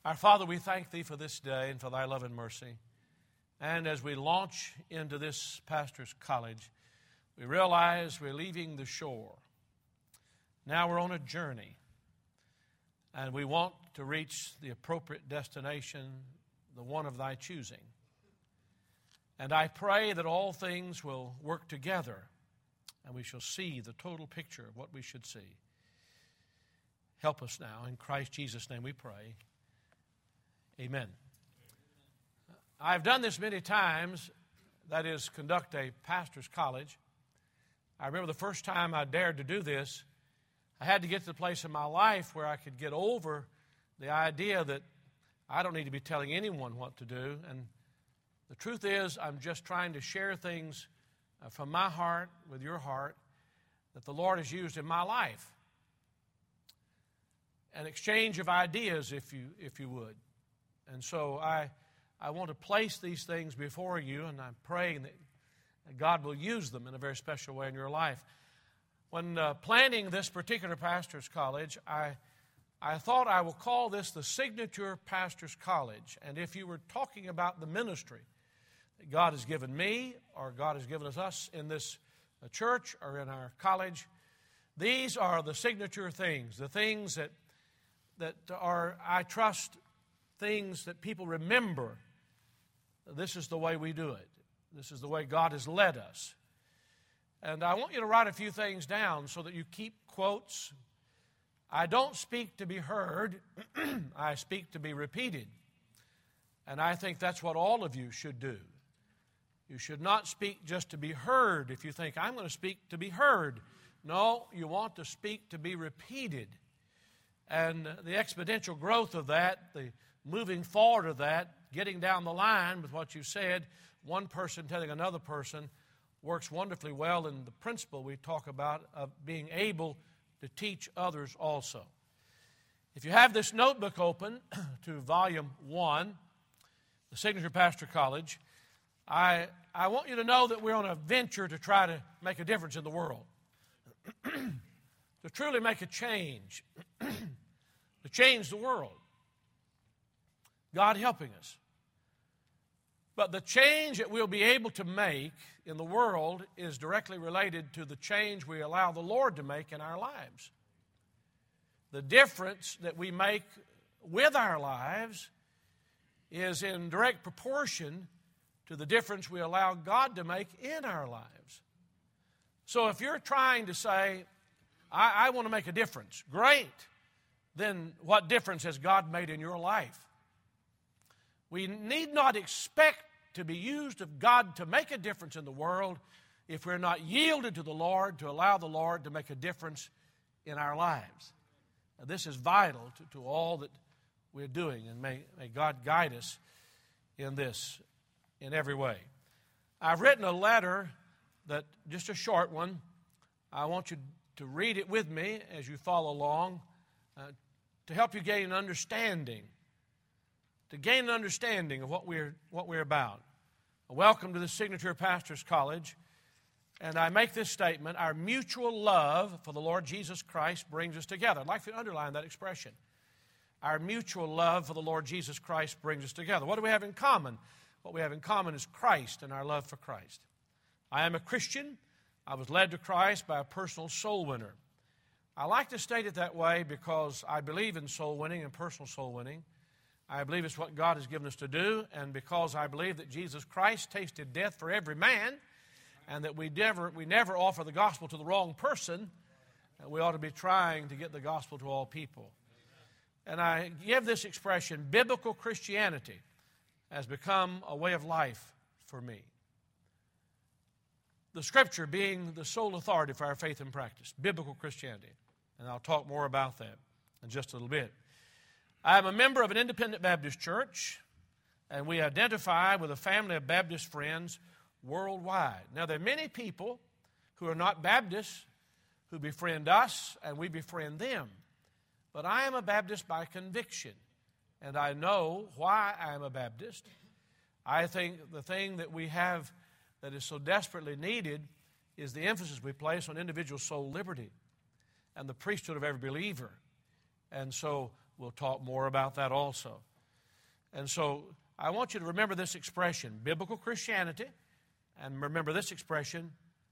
Our Father, we thank Thee for this day and for Thy love and mercy. And as we launch into this pastor's college, we realize we're leaving the shore. Now we're on a journey, and we want to reach the appropriate destination, the one of Thy choosing. And I pray that all things will work together, and we shall see the total picture of what we should see. Help us now. In Christ Jesus' name we pray. Amen. I've done this many times, that is, conduct a pastor's college. I remember the first time I dared to do this, I had to get to the place in my life where I could get over the idea that I don't need to be telling anyone what to do. And the truth is, I'm just trying to share things from my heart with your heart that the Lord has used in my life. An exchange of ideas, if you would. And so I want to place these things before you, and I'm praying that God will use them in a very special way in your life. When planning this particular pastor's college, I thought I will call this the Signature Pastor's College. And if you were talking about the ministry that God has given me, or God has given us in this church or in our college, these are the signature things, the things that are, I trust, things that people remember. This is the way we do it. This is the way God has led us. And I want you to write a few things down so that you keep quotes. I don't speak to be heard. I speak to be repeated. And I think that's what all of you should do. You should not speak just to be heard if you think, I'm going to speak to be heard. No, you want to speak to be repeated. And the exponential growth of that, the moving forward of that, getting down the line with what you said, one person telling another person, works wonderfully well in the principle we talk about of being able to teach others also. If you have this notebook open to volume 1, the Signature Pastor College, I want you to know that we're on a venture to try to make a difference in the world. To truly make a change. To change the world. God helping us. But the change that we'll be able to make in the world is directly related to the change we allow the Lord to make in our lives. The difference that we make with our lives is in direct proportion to the difference we allow God to make in our lives. So if you're trying to say, I want to make a difference, great. Then what difference has God made in your life? We need not expect to be used of God to make a difference in the world if we're not yielded to the Lord to allow the Lord to make a difference in our lives. Now, this is vital to all that we're doing, and may God guide us in this in every way. I've written a letter that, just a short one, I want you to read it with me as you follow along to help you gain an understanding. To gain an understanding of what we're about. Welcome to the Signature Pastor's College. And I make this statement, our mutual love for the Lord Jesus Christ brings us together. I'd like to underline that expression. Our mutual love for the Lord Jesus Christ brings us together. What do we have in common? What we have in common is Christ and our love for Christ. I am a Christian. I was led to Christ by a personal soul winner. I like to state it that way because I believe in soul winning and personal soul winning. I believe it's what God has given us to do, and because I believe that Jesus Christ tasted death for every man, and that we never offer the gospel to the wrong person, and we ought to be trying to get the gospel to all people. And I give this expression, biblical Christianity has become a way of life for me. The Scripture being the sole authority for our faith and practice, biblical Christianity. And I'll talk more about that in just a little bit. I am a member of an independent Baptist church, and we identify with a family of Baptist friends worldwide. Now, there are many people who are not Baptists who befriend us, and we befriend them. But I am a Baptist by conviction, and I know why I am a Baptist. I think the thing that we have that is so desperately needed is the emphasis we place on individual soul liberty and the priesthood of every believer. And so we'll talk more about that also. And so I want you to remember this expression, biblical Christianity, and remember this expression,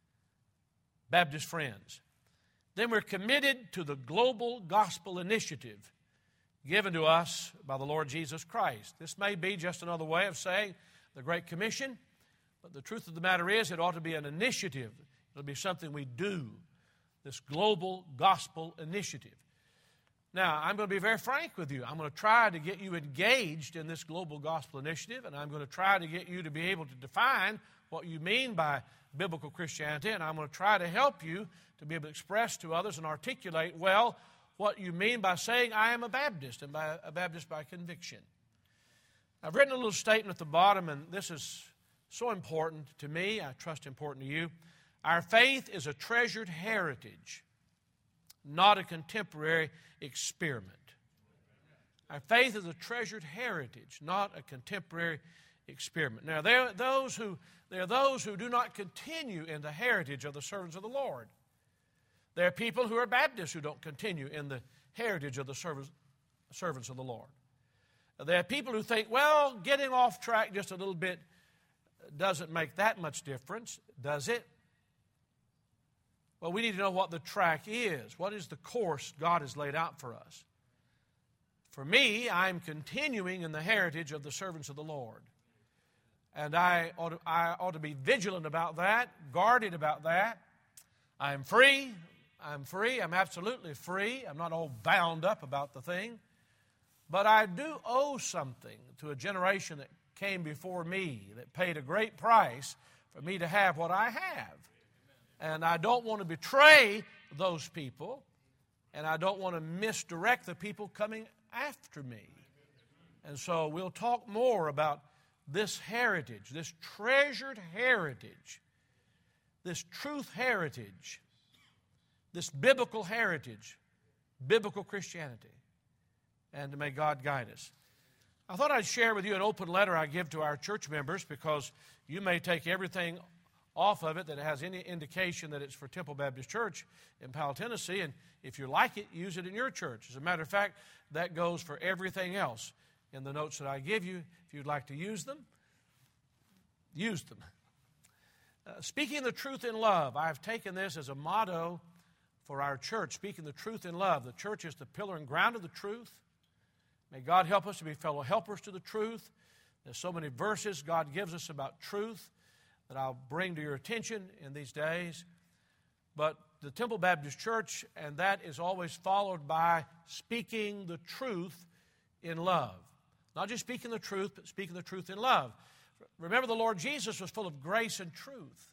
Baptist Friends. Then we're committed to the global gospel initiative given to us by the Lord Jesus Christ. This may be just another way of saying the Great Commission, but the truth of the matter is it ought to be an initiative. It'll be something we do, this global gospel initiative. Now, I'm going to be very frank with you. I'm going to try to get you engaged in this global gospel initiative, and I'm going to try to get you to be able to define what you mean by biblical Christianity, and I'm going to try to help you to be able to express to others and articulate well what you mean by saying, I am a Baptist, and by a Baptist by conviction. I've written a little statement at the bottom, and this is so important to me. I trust important to you. Our faith is a treasured heritage, not a contemporary experiment. Our faith is a treasured heritage, not a contemporary experiment. Now, there are those who do not continue in the heritage of the servants of the Lord. There are people who are Baptists who don't continue in the heritage of the servants of the Lord. There are people who think, well, getting off track just a little bit doesn't make that much difference, does it? Well, we need to know what the track is. What is the course God has laid out for us? For me, I'm continuing in the heritage of the servants of the Lord. And I ought to be vigilant about that, guarded about that. I'm free. I'm absolutely free. I'm not all bound up about the thing. But I do owe something to a generation that came before me, that paid a great price for me to have what I have. And I don't want to betray those people, and I don't want to misdirect the people coming after me. And so we'll talk more about this heritage, this treasured heritage, this truth heritage, this biblical heritage, biblical Christianity. And may God guide us. I thought I'd share with you an open letter I give to our church members, because you may take everything off of it that has any indication that it's for Temple Baptist Church in Powell, Tennessee, and if you like it, use it in your church. As a matter of fact, that goes for everything else in the notes that I give you. If you'd like to use them, use them. Speaking the truth in love, I've taken this as a motto for our church, speaking the truth in love. The church is the pillar and ground of the truth. May God help us to be fellow helpers to the truth. There's so many verses God gives us about truth that I'll bring to your attention in these days. But the Temple Baptist Church, and that is always followed by speaking the truth in love. Not just speaking the truth, but speaking the truth in love. Remember, the Lord Jesus was full of grace and truth.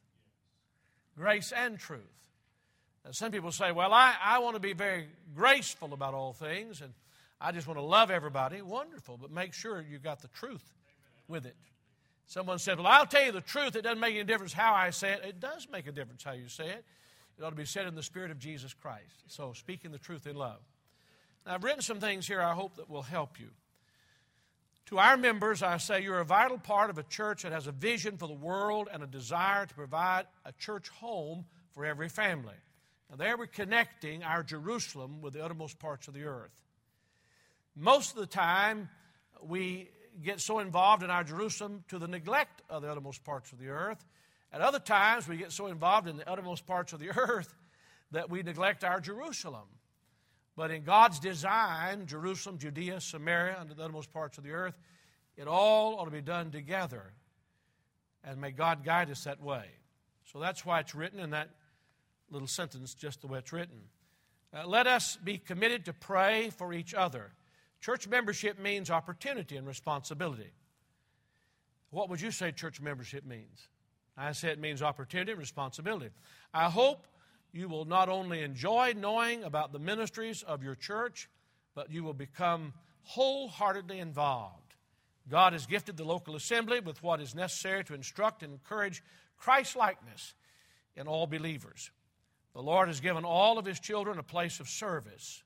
Grace and truth. Now, some people say, well, I want to be very graceful about all things, and I just want to love everybody. Wonderful, but make sure you got the truth with it. Someone said, well, I'll tell you the truth. It doesn't make any difference how I say it. It does make a difference how you say it. It ought to be said in the Spirit of Jesus Christ. So speaking the truth in love. Now, I've written some things here I hope that will help you. To our members, I say you're a vital part of a church that has a vision for the world and a desire to provide a church home for every family. Now, there we're connecting our Jerusalem with the uttermost parts of the earth. Most of the time, we get so involved in our Jerusalem to the neglect of the uttermost parts of the earth. At other times, we get so involved in the uttermost parts of the earth that we neglect our Jerusalem. But in God's design, Jerusalem, Judea, Samaria, and the uttermost parts of the earth, it all ought to be done together. And may God guide us that way. So that's why it's written in that little sentence, just the way it's written. Let us be committed to pray for each other. Church membership means opportunity and responsibility. What would you say church membership means? I say it means opportunity and responsibility. I hope you will not only enjoy knowing about the ministries of your church, but you will become wholeheartedly involved. God has gifted the local assembly with what is necessary to instruct and encourage Christ-likeness in all believers. The Lord has given all of His children a place of service.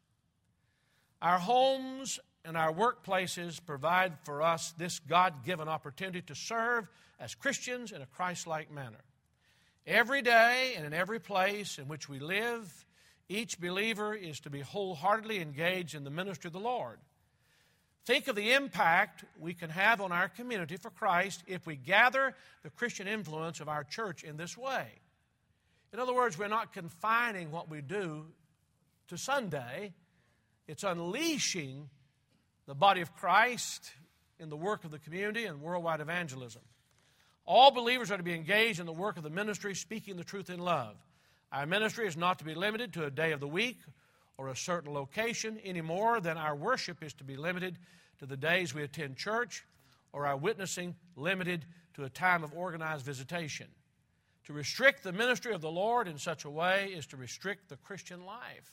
Our homes and our workplaces provide for us this God-given opportunity to serve as Christians in a Christ-like manner. Every day and in every place in which we live, each believer is to be wholeheartedly engaged in the ministry of the Lord. Think of the impact we can have on our community for Christ if we gather the Christian influence of our church in this way. In other words, we're not confining what we do to Sunday. It's unleashing the body of Christ in the work of the community and worldwide evangelism. All believers are to be engaged in the work of the ministry, speaking the truth in love. Our ministry is not to be limited to a day of the week or a certain location any more than our worship is to be limited to the days we attend church or our witnessing limited to a time of organized visitation. To restrict the ministry of the Lord in such a way is to restrict the Christian life.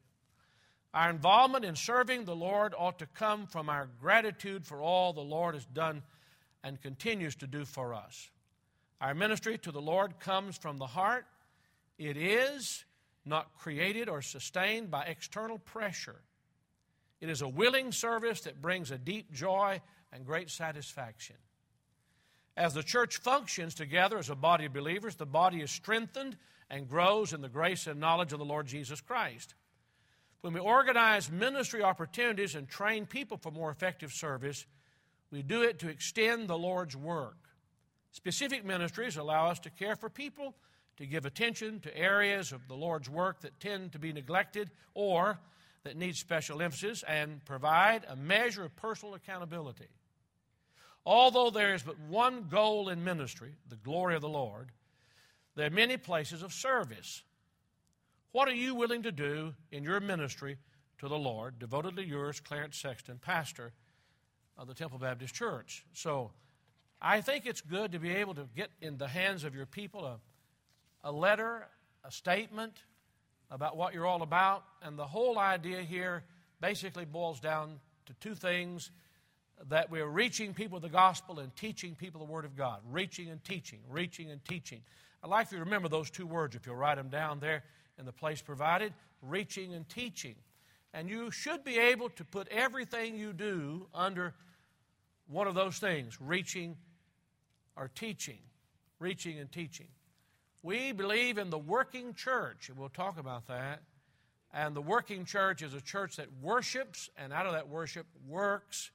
Our involvement in serving the Lord ought to come from our gratitude for all the Lord has done and continues to do for us. Our ministry to the Lord comes from the heart. It is not created or sustained by external pressure. It is a willing service that brings a deep joy and great satisfaction. As the church functions together as a body of believers, the body is strengthened and grows in the grace and knowledge of the Lord Jesus Christ. When we organize ministry opportunities and train people for more effective service, we do it to extend the Lord's work. Specific ministries allow us to care for people, to give attention to areas of the Lord's work that tend to be neglected or that need special emphasis, and provide a measure of personal accountability. Although there is but one goal in ministry, the glory of the Lord, there are many places of service. What are you willing to do in your ministry to the Lord? Devotedly yours, Clarence Sexton, pastor of the Temple Baptist Church. So I think it's good to be able to get in the hands of your people a letter, a statement about what you're all about. And the whole idea here basically boils down to two things: that we're reaching people with the gospel and teaching people the Word of God. Reaching and teaching, reaching and teaching. I'd like you to remember those two words if you'll write them down there in the place provided: reaching and teaching. And you should be able to put everything you do under one of those things: reaching or teaching. Reaching and teaching. We believe in the working church, and we'll talk about that. And the working church is a church that worships, and out of that worship works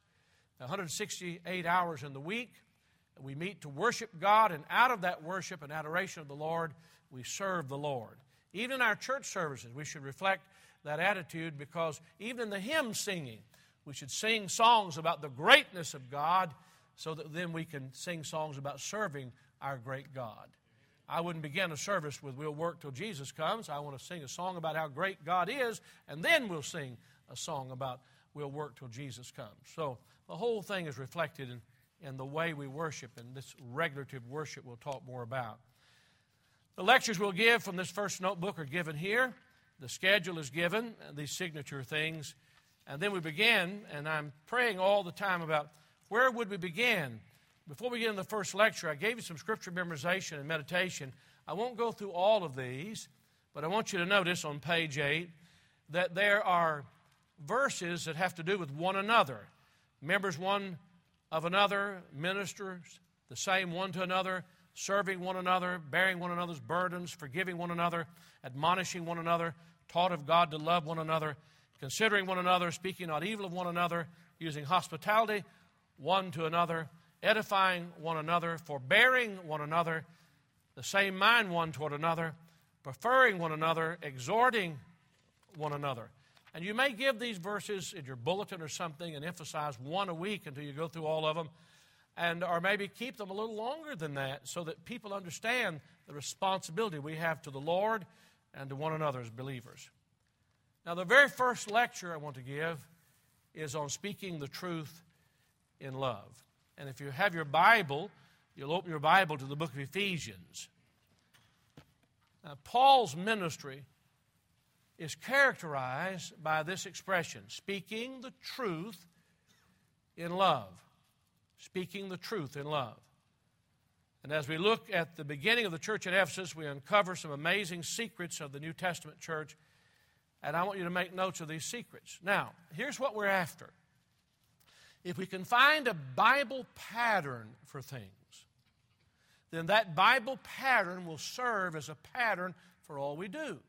168 hours in the week. We meet to worship God, and out of that worship and adoration of the Lord, we serve the Lord. Even in our church services, we should reflect that attitude, because even in the hymn singing, we should sing songs about the greatness of God, so that then we can sing songs about serving our great God. I wouldn't begin a service with "We'll work till Jesus comes." I want to sing a song about how great God is, and then we'll sing a song about "We'll work till Jesus comes." So the whole thing is reflected in the way we worship, and this regulative worship we'll talk more about. The lectures we'll give from this first notebook are given here. The schedule is given, these signature things. And then we begin, and I'm praying all the time about where would we begin. Before we get into the first lecture, I gave you some scripture memorization and meditation. I won't go through all of these, but I want you to notice on page 8 that there are verses that have to do with one another. Members one of another, ministers the same one to another, serving one another, bearing one another's burdens, forgiving one another, admonishing one another, taught of God to love one another, considering one another, speaking not evil of one another, using hospitality one to another, edifying one another, forbearing one another, the same mind one toward another, preferring one another, exhorting one another. And you may give these verses in your bulletin or something and emphasize one a week until you go through all of them, or maybe keep them a little longer than that so that people understand the responsibility we have to the Lord and to one another as believers. Now, the very first lecture I want to give is on speaking the truth in love. And if you have your Bible, you'll open your Bible to the book of Ephesians. Now, Paul's ministry is characterized by this expression: speaking the truth in love. Speaking the truth in love. And as we look at the beginning of the church at Ephesus, we uncover some amazing secrets of the New Testament church, and I want you to make notes of these secrets. Now, here's what we're after. If we can find a Bible pattern for things, then that Bible pattern will serve as a pattern for all we do.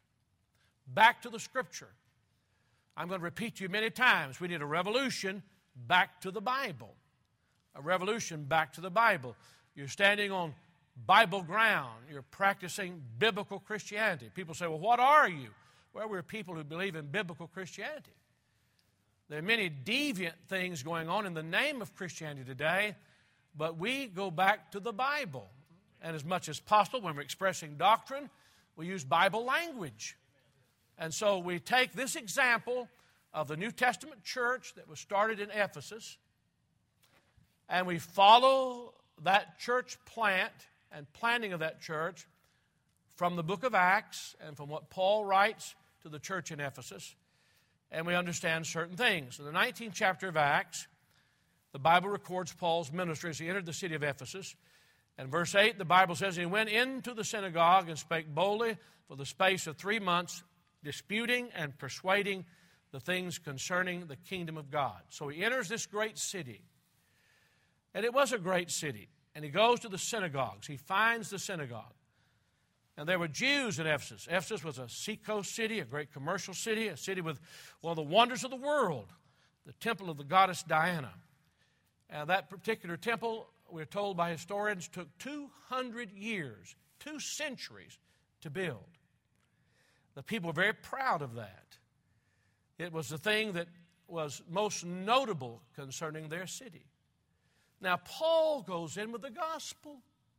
Back to the Scripture. I'm going to repeat to you many times. We need a revolution back to the Bible, a revolution back to the Bible. You're standing on Bible ground. You're practicing biblical Christianity. People say, well, what are you? Well, we're people who believe in biblical Christianity. There are many deviant things going on in the name of Christianity today, but we go back to the Bible. And as much as possible, when we're expressing doctrine, we use Bible language. And so we take this example of the New Testament church that was started in Ephesus, and we follow that church plant and planting of that church from the book of Acts and from what Paul writes to the church in Ephesus, and we understand certain things. In the 19th chapter of Acts, the Bible records Paul's ministry as he entered the city of Ephesus. And verse 8, the Bible says, he went into the synagogue and spake boldly for the space of 3 months, disputing and persuading the things concerning the kingdom of God. So he enters this great city. And it was a great city. And he goes to the synagogues. He finds the synagogue. And there were Jews in Ephesus. Ephesus was a seacoast city, a great commercial city, a city with one of the wonders of the world, the temple of the goddess Diana. And that particular temple, we're told by historians, took 200 years, 2 centuries to build. The people were very proud of that. It was the thing that was most notable concerning their city. Now, Paul goes in with the gospel.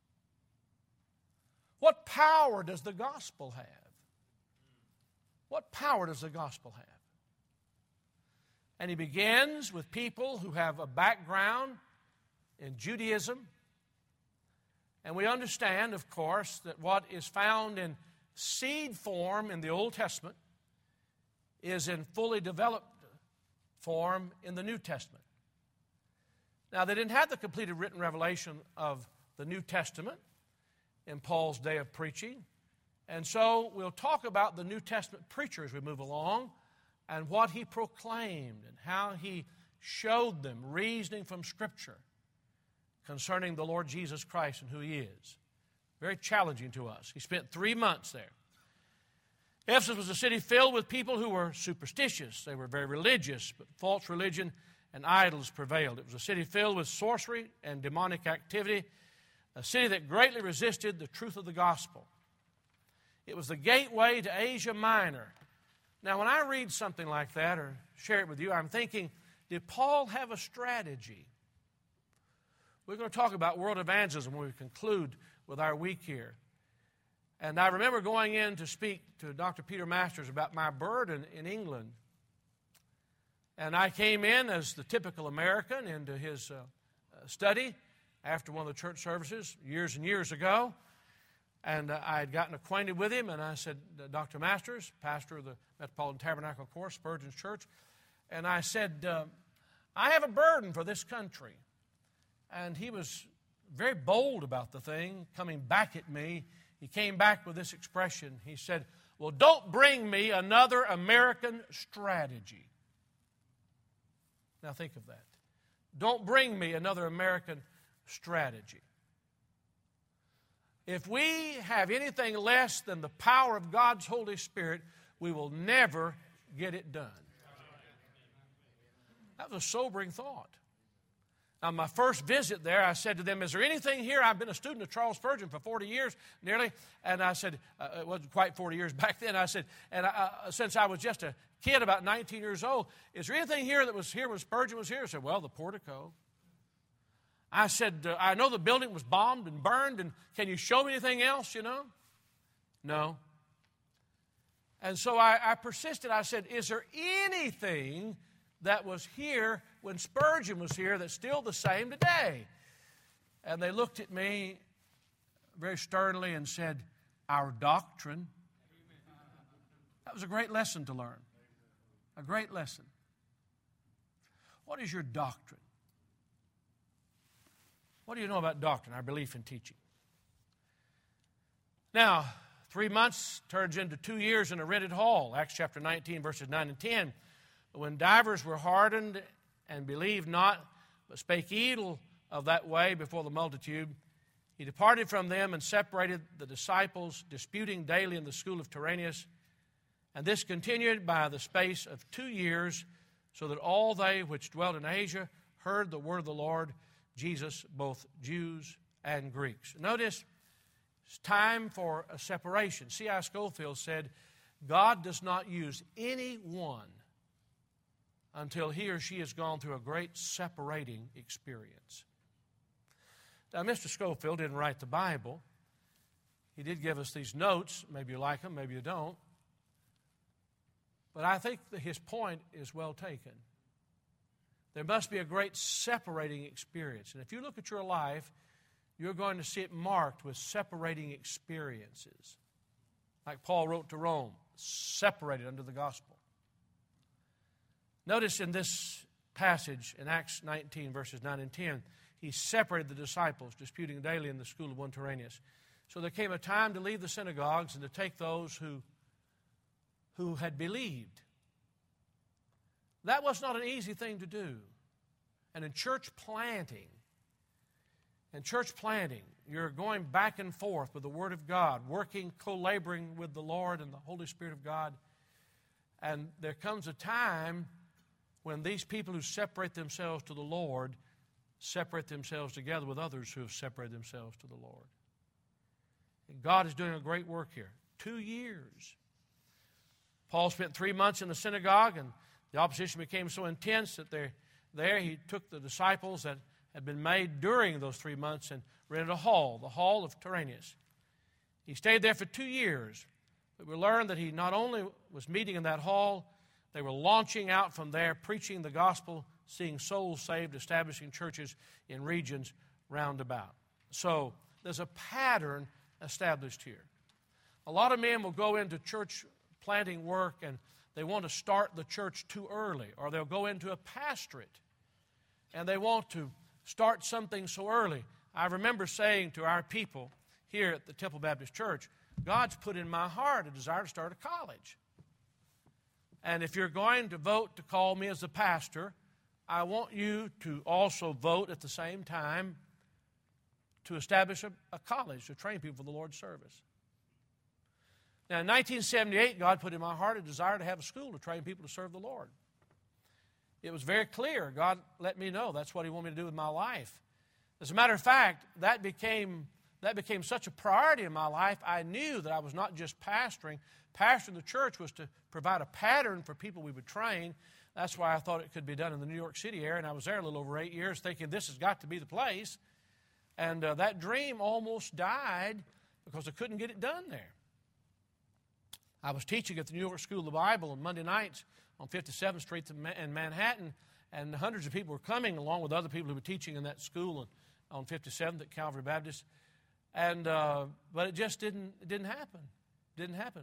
What power does the gospel have? What power does the gospel have? And he begins with people who have a background in Judaism. And we understand, of course, that what is found in seed form in the Old Testament is in fully developed form in the New Testament. Now, they didn't have the completed written revelation of the New Testament in Paul's day of preaching. And so we'll talk about the New Testament preacher as we move along and what he proclaimed and how he showed them reasoning from Scripture concerning the Lord Jesus Christ and who He is. Very challenging to us. He spent 3 months there. Ephesus was a city filled with people who were superstitious. They were very religious, but false religion and idols prevailed. It was a city filled with sorcery and demonic activity, a city that greatly resisted the truth of the gospel. It was the gateway to Asia Minor. Now, when I read something like that or share it with you, I'm thinking, did Paul have a strategy? We're going to talk about world evangelism when we conclude with our week here. And I remember going in to speak to Dr. Peter Masters about my burden in England. And I came in as the typical American into his study after one of the church services years and years ago. And I had gotten acquainted with him, and I said, Dr. Masters, pastor of the Metropolitan Tabernacle Course, Spurgeon's Church, and I said, I have a burden for this country. And he was very bold about the thing, coming back at me. He came back with this expression. He said, well, don't bring me another American strategy. Now think of that. Don't bring me another American strategy. If we have anything less than the power of God's Holy Spirit, we will never get it done. That was a sobering thought. On my first visit there, I said to them, is there anything here? I've been a student of Charles Spurgeon for 40 years, nearly. And I said, it wasn't quite 40 years back then. I said, and since I was just a kid, about 19 years old, is there anything here that was here when Spurgeon was here? I said, well, the portico. I said, I know the building was bombed and burned, and can you show me anything else, you know? No. And so I persisted. I said, is there anything that was here when Spurgeon was here that's still the same today? And they looked at me very sternly and said, our doctrine. That was a great lesson to learn. A great lesson. What is your doctrine? What do you know about doctrine, our belief in teaching? Now, 3 months turns into 2 years in a rented hall. Acts chapter 19, verses 9 and 10. When divers were hardened and believed not, but spake evil of that way before the multitude, he departed from them and separated the disciples, disputing daily in the school of Tyrannus. And this continued by the space of 2 years, so that all they which dwelt in Asia heard the word of the Lord Jesus, both Jews and Greeks. Notice, it's time for a separation. C.I. Scofield said, God does not use anyone until he or she has gone through a great separating experience. Now, Mr. Scofield didn't write the Bible. He did give us these notes. Maybe you like them, maybe you don't. But I think that his point is well taken. There must be a great separating experience. And if you look at your life, you're going to see it marked with separating experiences. Like Paul wrote to Rome, separated under the gospel. Notice in this passage in Acts 19, verses 9 and 10, he separated the disciples, disputing daily in the school of one Tyrannus. So there came a time to leave the synagogues and to take those who had believed. That was not an easy thing to do. And in church planting, you're going back and forth with the Word of God, working, co-laboring with the Lord and the Holy Spirit of God. And there comes a time when these people who separate themselves to the Lord separate themselves together with others who have separated themselves to the Lord. And God is doing a great work here. 2 years. Paul spent 3 months in the synagogue, and the opposition became so intense that he took the disciples that had been made during those 3 months and rented a hall, the Hall of Tyrannus. He stayed there for 2 years. But we learned that he not only was meeting in that hall, they were launching out from there, preaching the gospel, seeing souls saved, establishing churches in regions round about. So there's a pattern established here. A lot of men will go into church planting work and they want to start the church too early, or they'll go into a pastorate and they want to start something so early. I remember saying to our people here at the Temple Baptist Church, God's put in my heart a desire to start a college. And if you're going to vote to call me as a pastor, I want you to also vote at the same time to establish a college to train people for the Lord's service. Now, in 1978, God put in my heart a desire to have a school to train people to serve the Lord. It was very clear. God let me know that's what He wanted me to do with my life. As a matter of fact, that became such a priority in my life, I knew that I was not just pastoring. Pastoring the church was to provide a pattern for people we would train. That's why I thought it could be done in the New York City area, and I was there a little over 8 years thinking this has got to be the place. And that dream almost died because I couldn't get it done there. I was teaching at the New York School of the Bible on Monday nights on 57th Street in Manhattan, and hundreds of people were coming along with other people who were teaching in that school on 57th at Calvary Baptist. And but it just didn't happen. Didn't happen.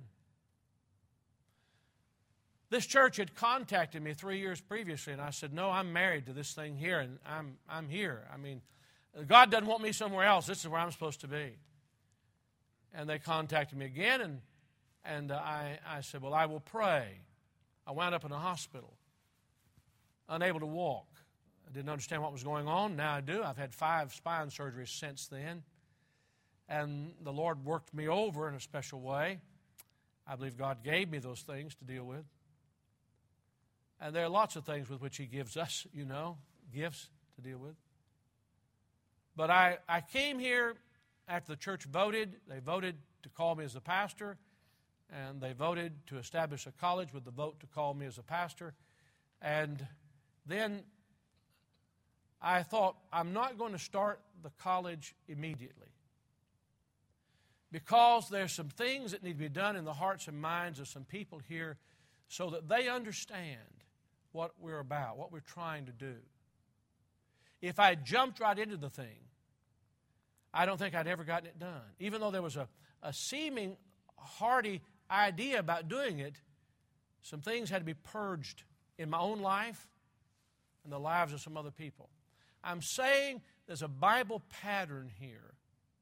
This church had contacted me 3 years previously, and I said, "No, I'm married to this thing here, and I'm here. I mean, God doesn't want me somewhere else. This is where I'm supposed to be." And they contacted me again, and I said, "Well, I will pray." I wound up in a hospital, unable to walk. I didn't understand what was going on. Now I do. I've had 5 spine surgeries since then. And the Lord worked me over in a special way. I believe God gave me those things to deal with. And there are lots of things with which He gives us, gifts to deal with. But I came here after the church voted. They voted to call me as a pastor. And they voted to establish a college with the vote to call me as a pastor. And then I thought, I'm not going to start the college immediately, because there's some things that need to be done in the hearts and minds of some people here so that they understand what we're about, what we're trying to do. If I jumped right into the thing, I don't think I'd ever gotten it done. Even though there was a seeming hearty idea about doing it, some things had to be purged in my own life and the lives of some other people. I'm saying there's a Bible pattern here.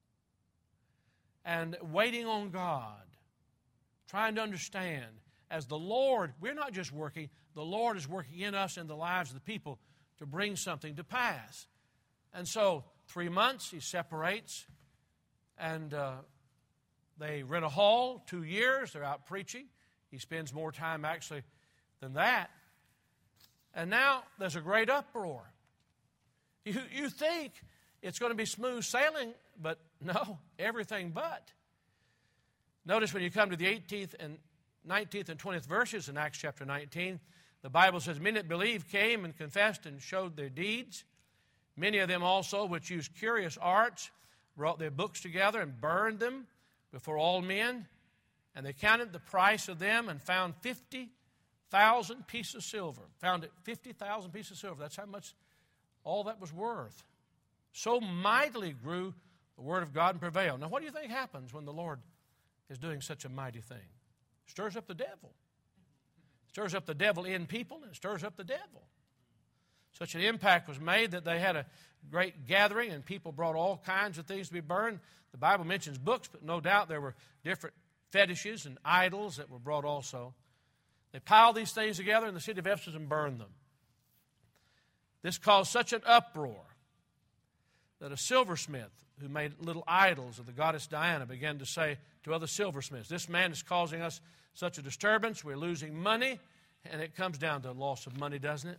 And waiting on God, trying to understand, as the Lord, we're not just working, the Lord is working in us and the lives of the people to bring something to pass. And so 3 months, He separates, and they rent a hall. 2 years, they're out preaching. He spends more time actually than that. And now there's a great uproar. You think it's going to be smooth sailing, but no, everything but. Notice when you come to the 18th and 19th and 20th verses in Acts chapter 19, the Bible says, many that believed came and confessed and showed their deeds. Many of them also, which used curious arts, brought their books together and burned them before all men. And they counted the price of them and found 50,000 pieces of silver. Found it 50,000 pieces of silver. That's how much all that was worth. So mightily grew the word of God and prevailed. Now, what do you think happens when the Lord is doing such a mighty thing? Stirs up the devil. Stirs up the devil in people, and it stirs up the devil. Such an impact was made that they had a great gathering, and people brought all kinds of things to be burned. The Bible mentions books, but no doubt there were different fetishes and idols that were brought also. They piled these things together in the city of Ephesus and burned them. This caused such an uproar that a silversmith who made little idols of the goddess Diana began to say to other silversmiths, this man is causing us such a disturbance, we're losing money, and it comes down to loss of money, doesn't it?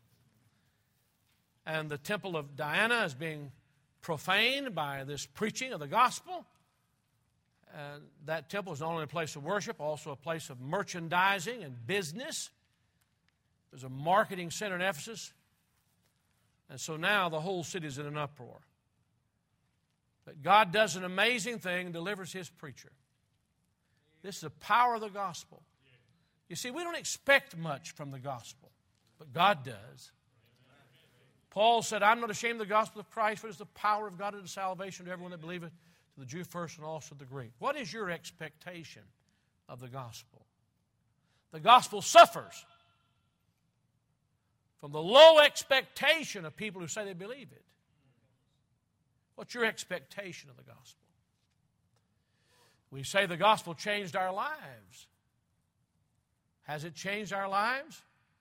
And the temple of Diana is being profaned by this preaching of the gospel. And that temple is not only a place of worship, also a place of merchandising and business. There's a marketing center in Ephesus. And so now the whole city is in an uproar. But God does an amazing thing and delivers His preacher. This is the power of the gospel. You see, we don't expect much from the gospel, but God does. Paul said, I'm not ashamed of the gospel of Christ, for it is the power of God unto salvation to everyone that believeth, to the Jew first and also the Greek. What is your expectation of the gospel? The gospel suffers from the low expectation of people who say they believe it. What's your expectation of the gospel? We say the gospel changed our lives. Has it changed our lives?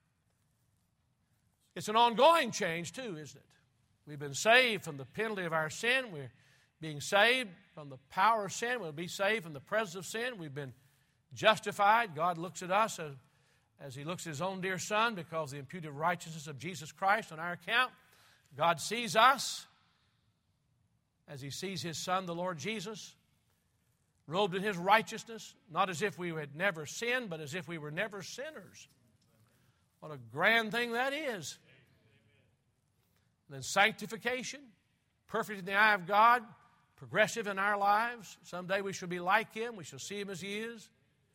It's an ongoing change too, isn't it? We've been saved from the penalty of our sin. We're being saved from the power of sin. We'll be saved from the presence of sin. We've been justified. God looks at us as He looks at His own dear Son because of the imputed righteousness of Jesus Christ on our account. God sees us as He sees His Son, the Lord Jesus, robed in His righteousness, not as if we had never sinned, but as if we were never sinners. What a grand thing that is. And then sanctification, perfect in the eye of God, progressive in our lives. Someday we shall be like Him. We shall see Him as He is.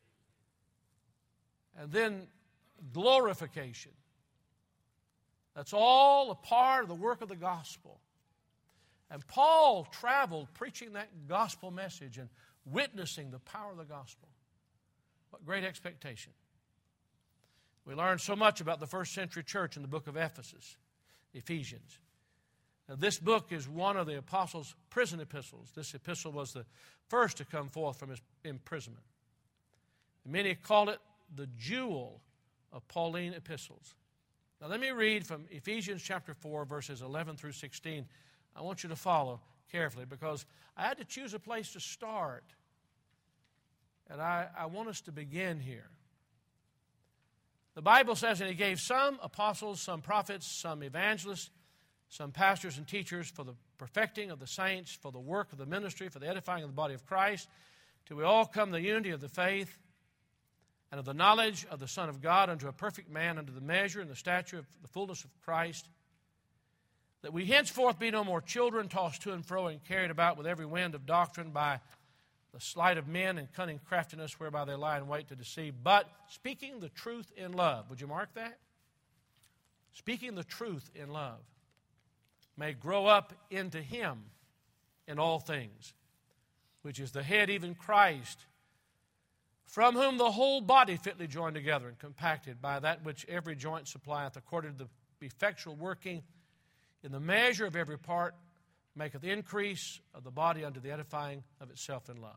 And then glorification. That's all a part of the work of the gospel. And Paul traveled preaching that gospel message and witnessing the power of the gospel. What great expectation. We learn so much about the first century church in the book of Ephesus, Ephesians. Now, this book is one of the apostles' prison epistles. This epistle was the first to come forth from his imprisonment. Many call it the jewel of Pauline epistles. Now let me read from Ephesians chapter 4, verses 11 through 16. I want you to follow carefully because I had to choose a place to start. And I want us to begin here. The Bible says, and He gave some apostles, some prophets, some evangelists, some pastors and teachers for the perfecting of the saints, for the work of the ministry, for the edifying of the body of Christ, till we all come to the unity of the faith and of the knowledge of the Son of God, unto a perfect man, unto the measure and the stature of the fullness of Christ, that we henceforth be no more children, tossed to and fro and carried about with every wind of doctrine by the sleight of men and cunning craftiness whereby they lie in wait to deceive, but speaking the truth in love. Would you mark that? Speaking the truth in love may grow up into Him in all things, which is the head, even Christ, from whom the whole body fitly joined together and compacted by that which every joint supplieth, according to the effectual working in the measure of every part, maketh the increase of the body unto the edifying of itself in love.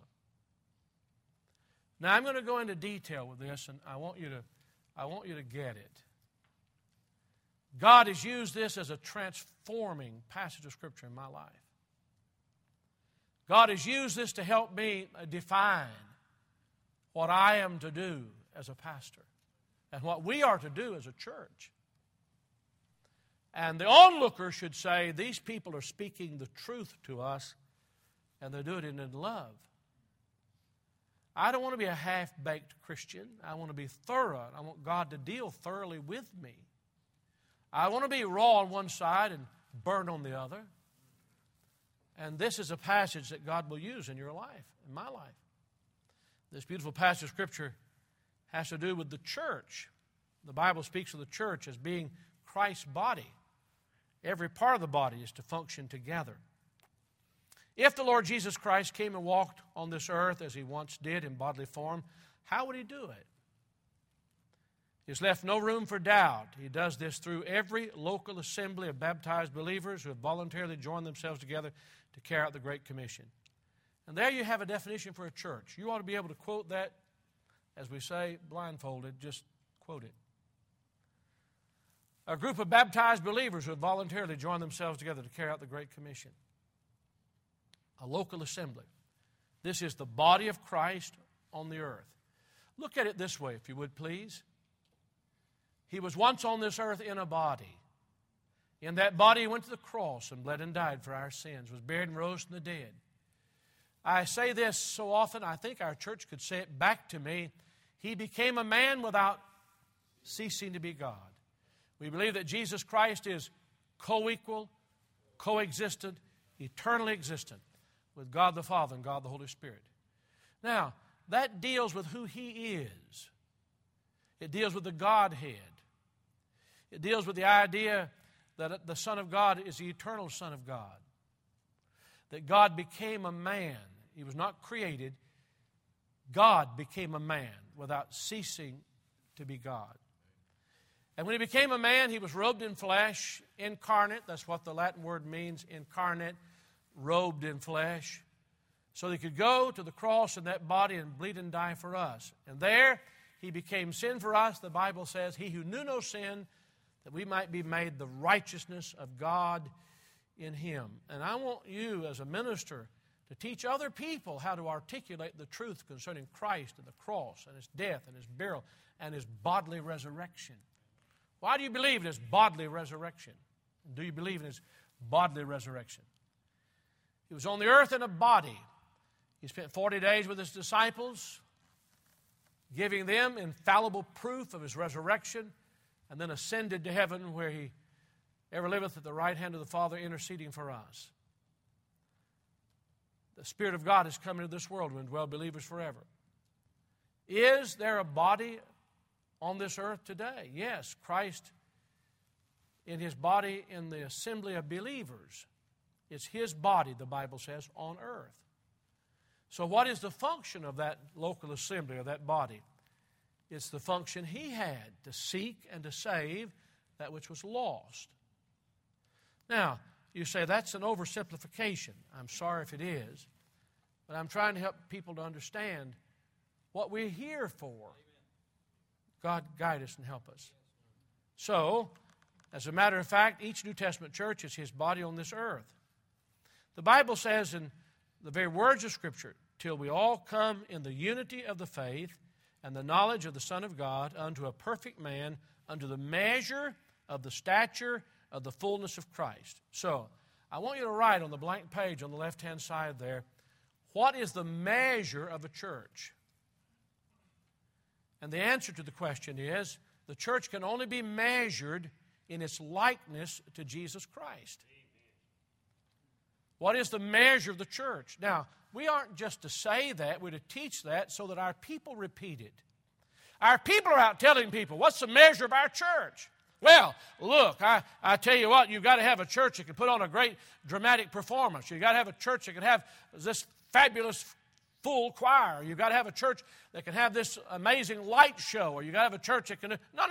Now I'm going to go into detail with this, and I want you to get it. God has used this as a transforming passage of Scripture in my life. God has used this to help me define what I am to do as a pastor and what we are to do as a church. And the onlooker should say, these people are speaking the truth to us, and they do it in love. I don't want to be a half-baked Christian. I want to be thorough. I want God to deal thoroughly with me. I want to be raw on one side and burnt on the other. And this is a passage that God will use in your life, in my life. This beautiful passage of Scripture has to do with the church. The Bible speaks of the church as being Christ's body. Every part of the body is to function together. If the Lord Jesus Christ came and walked on this earth as He once did in bodily form, how would He do it? He's left no room for doubt. He does this through every local assembly of baptized believers who have voluntarily joined themselves together to carry out the Great Commission. And there you have a definition for a church. You ought to be able to quote that, as we say, blindfolded. Just quote it. A group of baptized believers who have voluntarily joined themselves together to carry out the Great Commission. A local assembly. This is the body of Christ on the earth. Look at it this way, if you would, please. He was once on this earth in a body. In that body, He went to the cross and bled and died for our sins, was buried and rose from the dead. I say this so often, I think our church could say it back to me. He became a man without ceasing to be God. We believe that Jesus Christ is co-equal, co-existent, eternally existent with God the Father and God the Holy Spirit. Now, that deals with who He is. It deals with the Godhead. It deals with the idea that the Son of God is the eternal Son of God. That God became a man. He was not created. God became a man without ceasing to be God. And when He became a man, He was robed in flesh, incarnate. That's what the Latin word means, incarnate, robed in flesh. So He could go to the cross in that body and bleed and die for us. And there He became sin for us. The Bible says, He who knew no sin, that we might be made the righteousness of God in Him. And I want you as a minister to teach other people how to articulate the truth concerning Christ and the cross and His death and His burial and His bodily resurrection. Why do you believe in His bodily resurrection? Do you believe in His bodily resurrection? He was on the earth in a body. He spent 40 days with His disciples, giving them infallible proof of His resurrection, and then ascended to heaven where He ever liveth at the right hand of the Father, interceding for us. The Spirit of God has come into this world and indwell believers forever. Is there a body on this earth today? Yes, Christ in His body in the assembly of believers. It's His body, the Bible says, on earth. So what is the function of that local assembly or that body? It's the function He had, to seek and to save that which was lost. Now, you say that's an oversimplification. I'm sorry if it is. But I'm trying to help people to understand what we're here for. God guide us and help us. So, as a matter of fact, each New Testament church is His body on this earth. The Bible says in the very words of Scripture, till we all come in the unity of the faith and the knowledge of the Son of God unto a perfect man, unto the measure of the stature of the fullness of Christ. So, I want you to write on the blank page on the left-hand side there, what is the measure of a church? And the answer to the question is, the church can only be measured in its likeness to Jesus Christ. What is the measure of the church? Now, we aren't just to say that, we're to teach that so that our people repeat it. Our people are out telling people, what's the measure of our church? Well, look, I tell you what, you've got to have a church that can put on a great dramatic performance. You've got to have a church that can have this fabulous full choir. You've got to have a church that can have this amazing light show. Or you've got to have a church that can...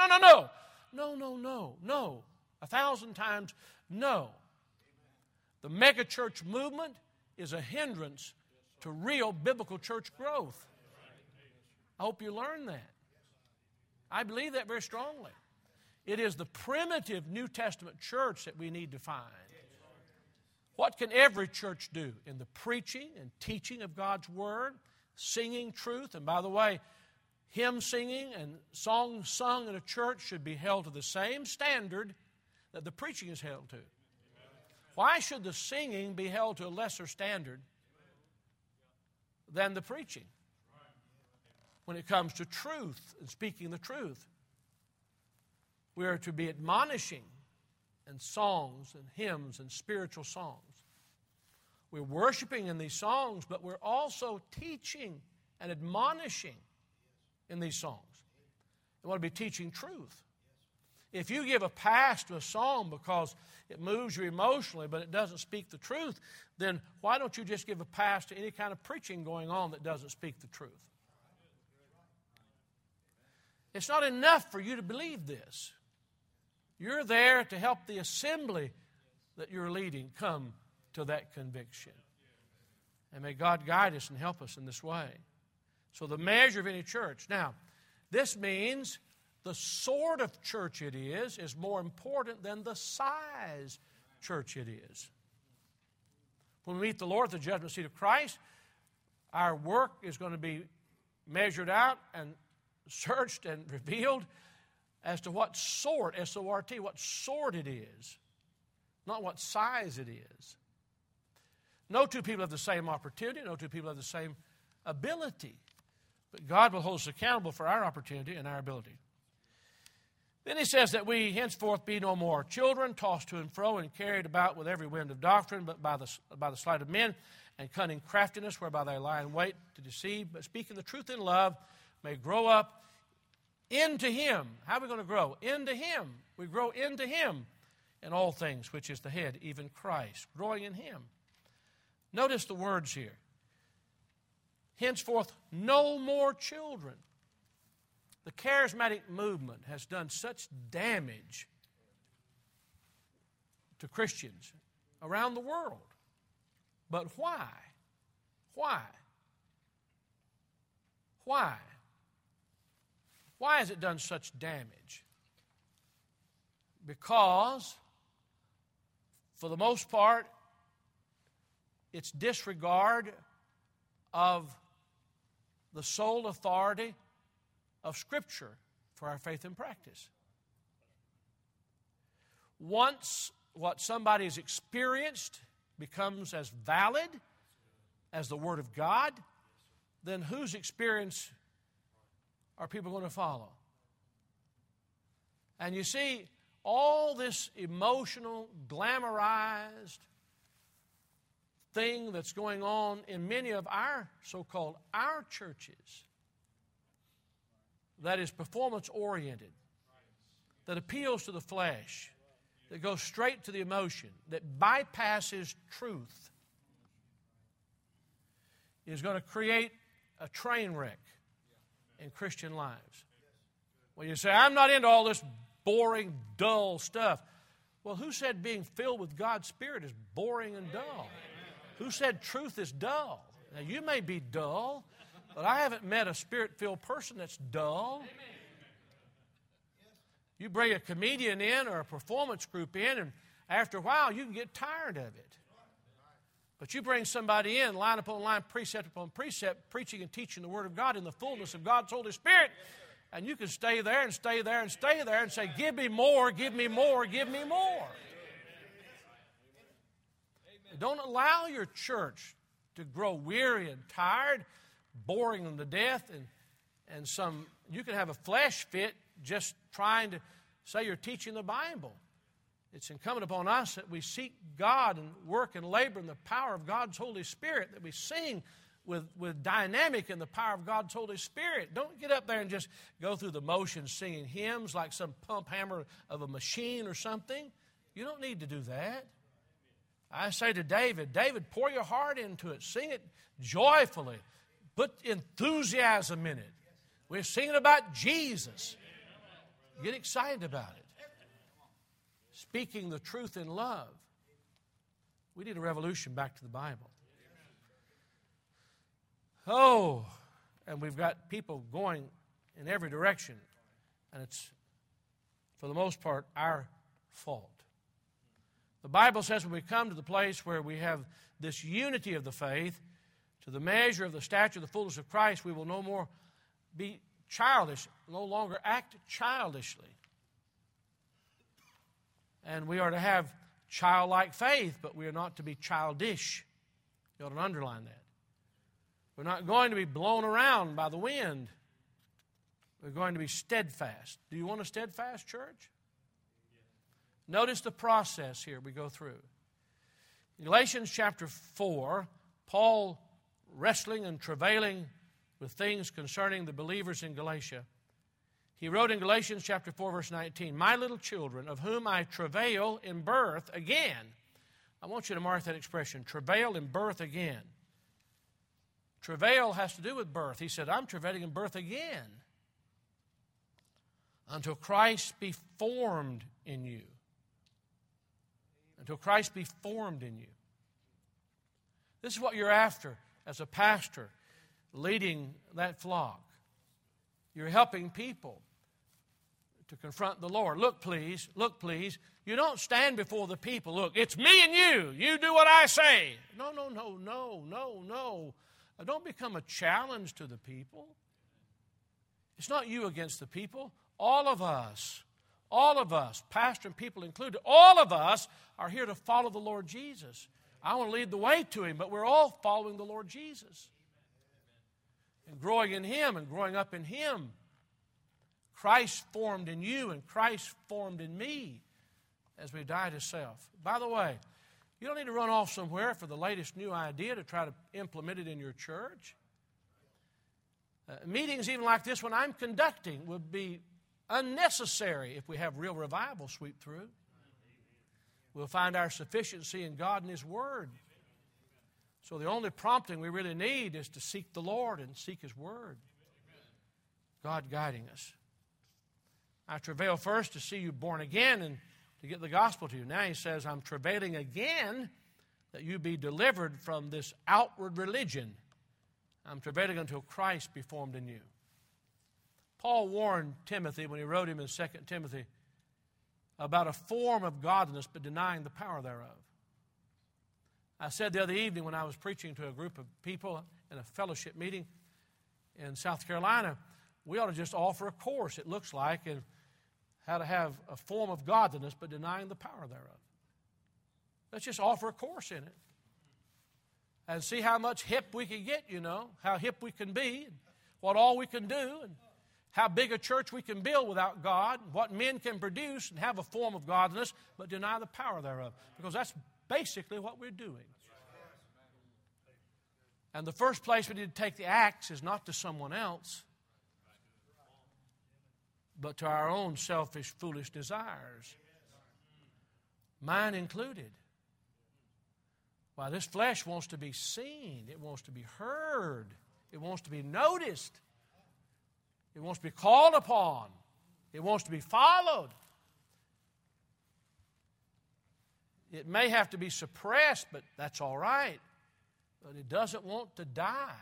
No. 1,000 times no. The megachurch movement is a hindrance to real biblical church growth. I hope you learn that. I believe that very strongly. It is the primitive New Testament church that we need to find. What can every church do in the preaching and teaching of God's Word, singing truth? And by the way, hymn singing and songs sung in a church should be held to the same standard that the preaching is held to. Why should the singing be held to a lesser standard than the preaching when it comes to truth and speaking the truth? We are to be admonishing in songs and hymns and spiritual songs. We're worshiping in these songs, but we're also teaching and admonishing in these songs. We want to be teaching truth. If you give a pass to a song because it moves you emotionally, but it doesn't speak the truth, then why don't you just give a pass to any kind of preaching going on that doesn't speak the truth? It's not enough for you to believe this. You're there to help the assembly that you're leading come to that conviction. And may God guide us and help us in this way. So the measure of any church. Now, this means the sort of church it is more important than the size church it is. When we meet the Lord at the judgment seat of Christ, our work is going to be measured out and searched and revealed as to what sort, S-O-R-T, what sort it is, not what size it is. No two people have the same opportunity. No two people have the same ability. But God will hold us accountable for our opportunity and our ability. Then he says that we henceforth be no more children, tossed to and fro and carried about with every wind of doctrine, but by the sleight of men and cunning craftiness, whereby they lie in wait to deceive, but speaking the truth in love, may grow up into Him. How are we going to grow? Into Him. We grow into Him in all things, which is the head, even Christ, growing in Him. Notice the words here. Henceforth, no more children. The charismatic movement has done such damage to Christians around the world. But why? Why? Why? Why has it done such damage? Because, for the most part, it's disregard of the sole authority of Scripture for our faith and practice. Once what somebody has experienced becomes as valid as the Word of God, then whose experience are people going to follow? And you see, all this emotional, glamorized thing that's going on in many of our so-called our churches that is performance-oriented, that appeals to the flesh, that goes straight to the emotion, that bypasses truth, is going to create a train wreck in Christian lives. Well, you say, I'm not into all this boring, dull stuff. Well, who said being filled with God's Spirit is boring and dull? Who said truth is dull? Now, you may be dull, but I haven't met a Spirit-filled person that's dull. You bring a comedian in or a performance group in, and after a while, you can get tired of it. But you bring somebody in, line upon line, precept upon precept, preaching and teaching the Word of God in the fullness of God's Holy Spirit, and you can stay there and stay there and stay there and say, give me more, give me more, give me more. Don't allow your church to grow weary and tired, boring them to death, and you can have a flesh fit just trying to say you're teaching the Bible. It's incumbent upon us that we seek God and work and labor in the power of God's Holy Spirit, that we sing with dynamic in the power of God's Holy Spirit. Don't get up there and just go through the motions singing hymns like some pump hammer of a machine or something. You don't need to do that. I say to David, pour your heart into it. Sing it joyfully. Put enthusiasm in it. We're singing about Jesus. Get excited about it. Speaking the truth in love. We need a revolution back to the Bible. Oh, and we've got people going in every direction, and it's, for the most part, our fault. The Bible says when we come to the place where we have this unity of the faith, to the measure of the stature of the fullness of Christ, we will no more be childish, no longer act childishly. And we are to have childlike faith, but we are not to be childish. You ought to underline that. We're not going to be blown around by the wind. We're going to be steadfast. Do you want a steadfast church? Notice the process here we go through. In Galatians chapter 4, Paul, wrestling and travailing with things concerning the believers in Galatia, he wrote in Galatians chapter 4, verse 19, "My little children, of whom I travail in birth again." I want you to mark that expression, travail in birth again. Travail has to do with birth. He said, I'm travailing in birth again until Christ be formed in you. Until Christ be formed in you. This is what you're after as a pastor leading that flock. You're helping people to confront the Lord. Look, please. You don't stand before the people. Look, it's me and you. You do what I say. No. Don't become a challenge to the people. It's not you against the people. All of us, pastor and people included, all of us are here to follow the Lord Jesus. I want to lead the way to Him, but we're all following the Lord Jesus. And growing in Him and growing up in Him. Christ formed in you and Christ formed in me as we die to self. By the way, you don't need to run off somewhere for the latest new idea to try to implement it in your church. Meetings even like this one I'm conducting would be unnecessary if we have real revival sweep through. We'll find our sufficiency in God and His Word. So the only prompting we really need is to seek the Lord and seek His Word. God guiding us. I travail first to see you born again and to get the gospel to you. Now He says, I'm travailing again that you be delivered from this outward religion. I'm travailing until Christ be formed in you. Paul warned Timothy when he wrote him in 2 Timothy about a form of godliness but denying the power thereof. I said the other evening when I was preaching to a group of people in a fellowship meeting in South Carolina, we ought to just offer a course, it looks like, in how to have a form of godliness but denying the power thereof. Let's just offer a course in it and see how much hip we can get, how hip we can be, and what all we can do, and how big a church we can build without God, what men can produce and have a form of godliness but deny the power thereof. Because that's basically what we're doing. And the first place we need to take the axe is not to someone else, but to our own selfish, foolish desires. Mine included. Why, this flesh wants to be seen. It wants to be heard. It wants to be noticed. It wants to be called upon. It wants to be followed. It may have to be suppressed, but that's all right. But it doesn't want to die.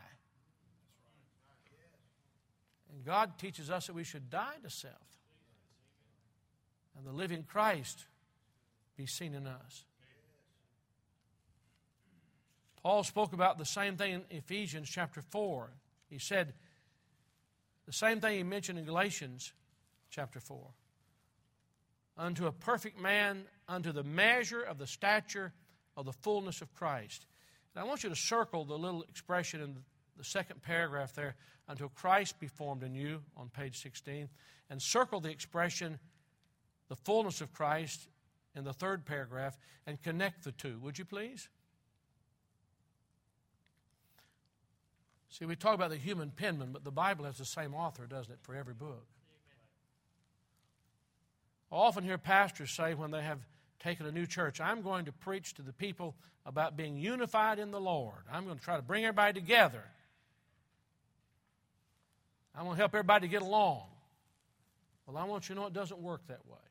And God teaches us that we should die to self. And the living Christ be seen in us. Paul spoke about the same thing in Ephesians chapter 4. He said the same thing he mentioned in Galatians chapter 4. Unto a perfect man, unto the measure of the stature of the fullness of Christ. And I want you to circle the little expression in the second paragraph there, until Christ be formed in you, on page 16. And circle the expression, the fullness of Christ, in the third paragraph, and connect the two. Would you please? See, we talk about the human penman, but the Bible has the same author, doesn't it, for every book? I often hear pastors say when they have taken a new church, I'm going to preach to the people about being unified in the Lord. I'm going to try to bring everybody together. I want to help everybody to get along. Well, I want you to know it doesn't work that way.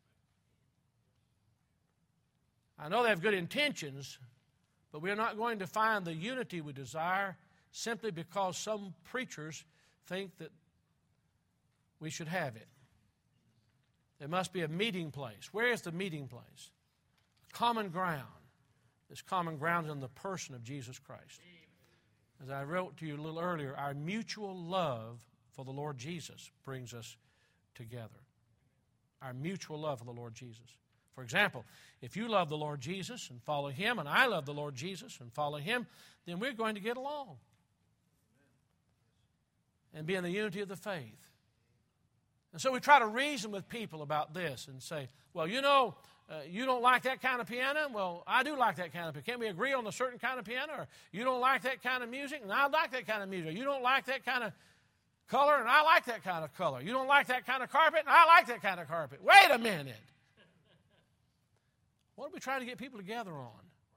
I know they have good intentions, but we are not going to find the unity we desire simply because some preachers think that we should have it. There must be a meeting place. Where is the meeting place? Common ground. This common ground is in the person of Jesus Christ. As I wrote to you a little earlier, our mutual love for the Lord Jesus brings us together. Our mutual love for the Lord Jesus. For example, if you love the Lord Jesus and follow Him, and I love the Lord Jesus and follow Him, then we're going to get along and be in the unity of the faith. And so we try to reason with people about this and say, well, you don't like that kind of piano? Well, I do like that kind of piano. Can't we agree on a certain kind of piano? Or you don't like that kind of music, and I like that kind of music. You don't like that kind of color, and I like that kind of color. You don't like that kind of carpet, and I like that kind of carpet. Wait a minute. What are we trying to get people together on?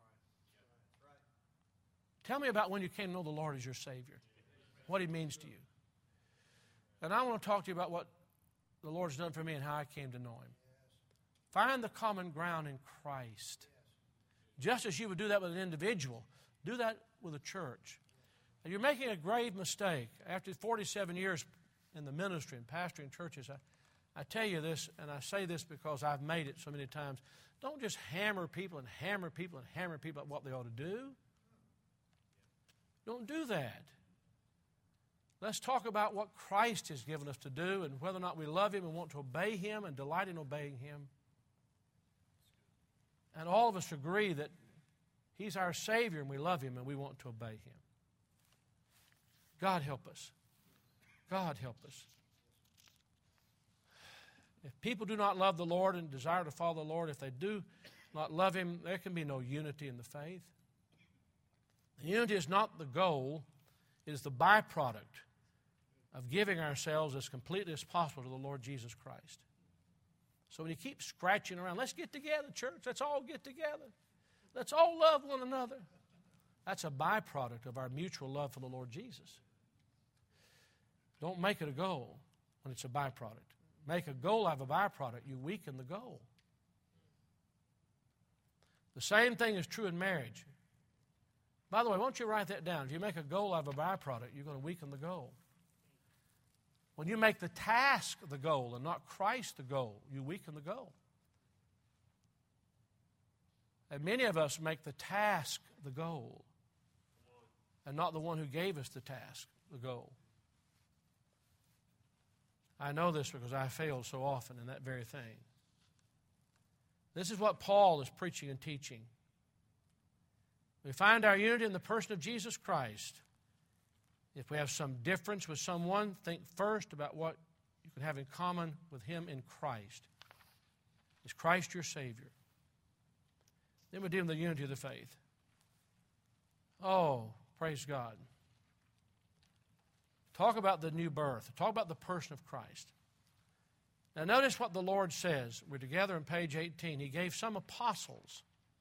Tell me about when you came to know the Lord as your Savior, what He means to you. And I want to talk to you about what the Lord's done for me and how I came to know Him. Find the common ground in Christ. Just as you would do that with an individual, do that with a church. And you're making a grave mistake. After 47 years in the ministry and pastoring churches, I tell you this, and I say this because I've made it so many times. Don't just hammer people and hammer people and hammer people at what they ought to do. Don't do that. Let's talk about what Christ has given us to do and whether or not we love Him and want to obey Him and delight in obeying Him. And all of us agree that He's our Savior and we love Him and we want to obey Him. God help us. God help us. If people do not love the Lord and desire to follow the Lord, if they do not love Him, there can be no unity in the faith. The unity is not the goal, it is the byproduct of giving ourselves as completely as possible to the Lord Jesus Christ. So when you keep scratching around, let's get together, church. Let's all get together. Let's all love one another. That's a byproduct of our mutual love for the Lord Jesus. Don't make it a goal when it's a byproduct. Make a goal out of a byproduct, you weaken the goal. The same thing is true in marriage. By the way, why don't you write that down? If you make a goal out of a byproduct, you're going to weaken the goal. When you make the task the goal and not Christ the goal, you weaken the goal. And many of us make the task the goal and not the one who gave us the task the goal. I know this because I failed so often in that very thing. This is what Paul is preaching and teaching. We find our unity in the person of Jesus Christ. If we have some difference with someone, think first about what you can have in common with Him in Christ. Is Christ your Savior? Then we deal with the unity of the faith. Oh, praise God. Talk about the new birth. Talk about the person of Christ. Now notice what the Lord says. We're together on page 18. He gave some apostles.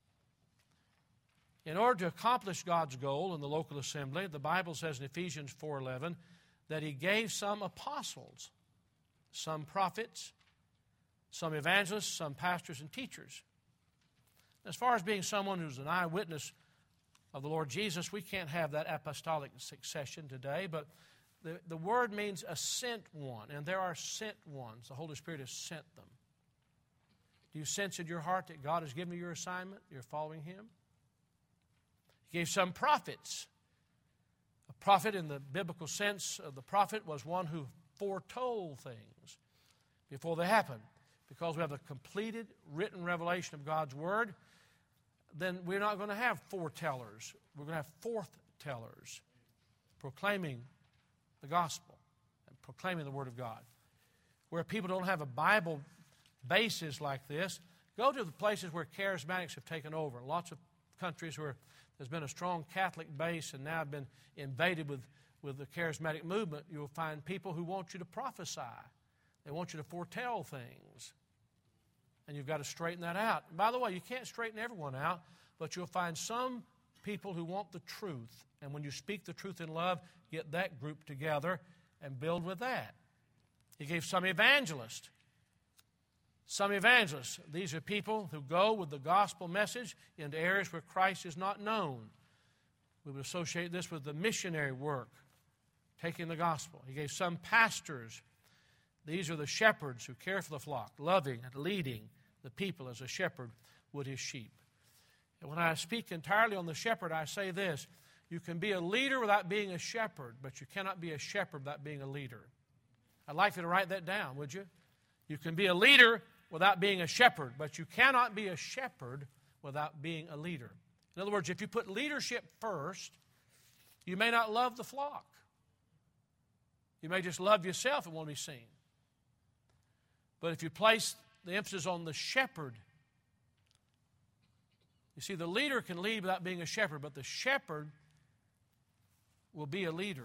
In order to accomplish God's goal in the local assembly, the Bible says in Ephesians 4:11 that He gave some apostles, some prophets, some evangelists, some pastors and teachers. As far as being someone who's an eyewitness of the Lord Jesus, we can't have that apostolic succession today, but the word means a sent one, and there are sent ones. The Holy Spirit has sent them. Do you sense in your heart that God has given you your assignment? You're following Him? He gave some prophets. A prophet in the biblical sense of the prophet was one who foretold things before they happened. Because we have a completed written revelation of God's Word, then we're not going to have foretellers. We're going to have forthtellers proclaiming the gospel and proclaiming the Word of God. Where people don't have a Bible basis like this, go to the places where charismatics have taken over. Lots of countries where there's been a strong Catholic base and now have been invaded with the charismatic movement, you'll find people who want you to prophesy. They want you to foretell things. And you've got to straighten that out. And by the way, you can't straighten everyone out, but you'll find some people who want the truth. And when you speak the truth in love, get that group together and build with that. He gave some evangelists. Some evangelists, these are people who go with the gospel message into areas where Christ is not known. We would associate this with the missionary work, taking the gospel. He gave some pastors. These are the shepherds who care for the flock, loving and leading the people as a shepherd would his sheep. And when I speak entirely on the shepherd, I say this: you can be a leader without being a shepherd, but you cannot be a shepherd without being a leader. I'd like you to write that down, would you? You can be a leader without being a shepherd, but you cannot be a shepherd without being a leader. In other words, if you put leadership first, you may not love the flock. You may just love yourself and want to be seen. But if you place the emphasis on the shepherd, you see, the leader can lead without being a shepherd, but the shepherd will be a leader.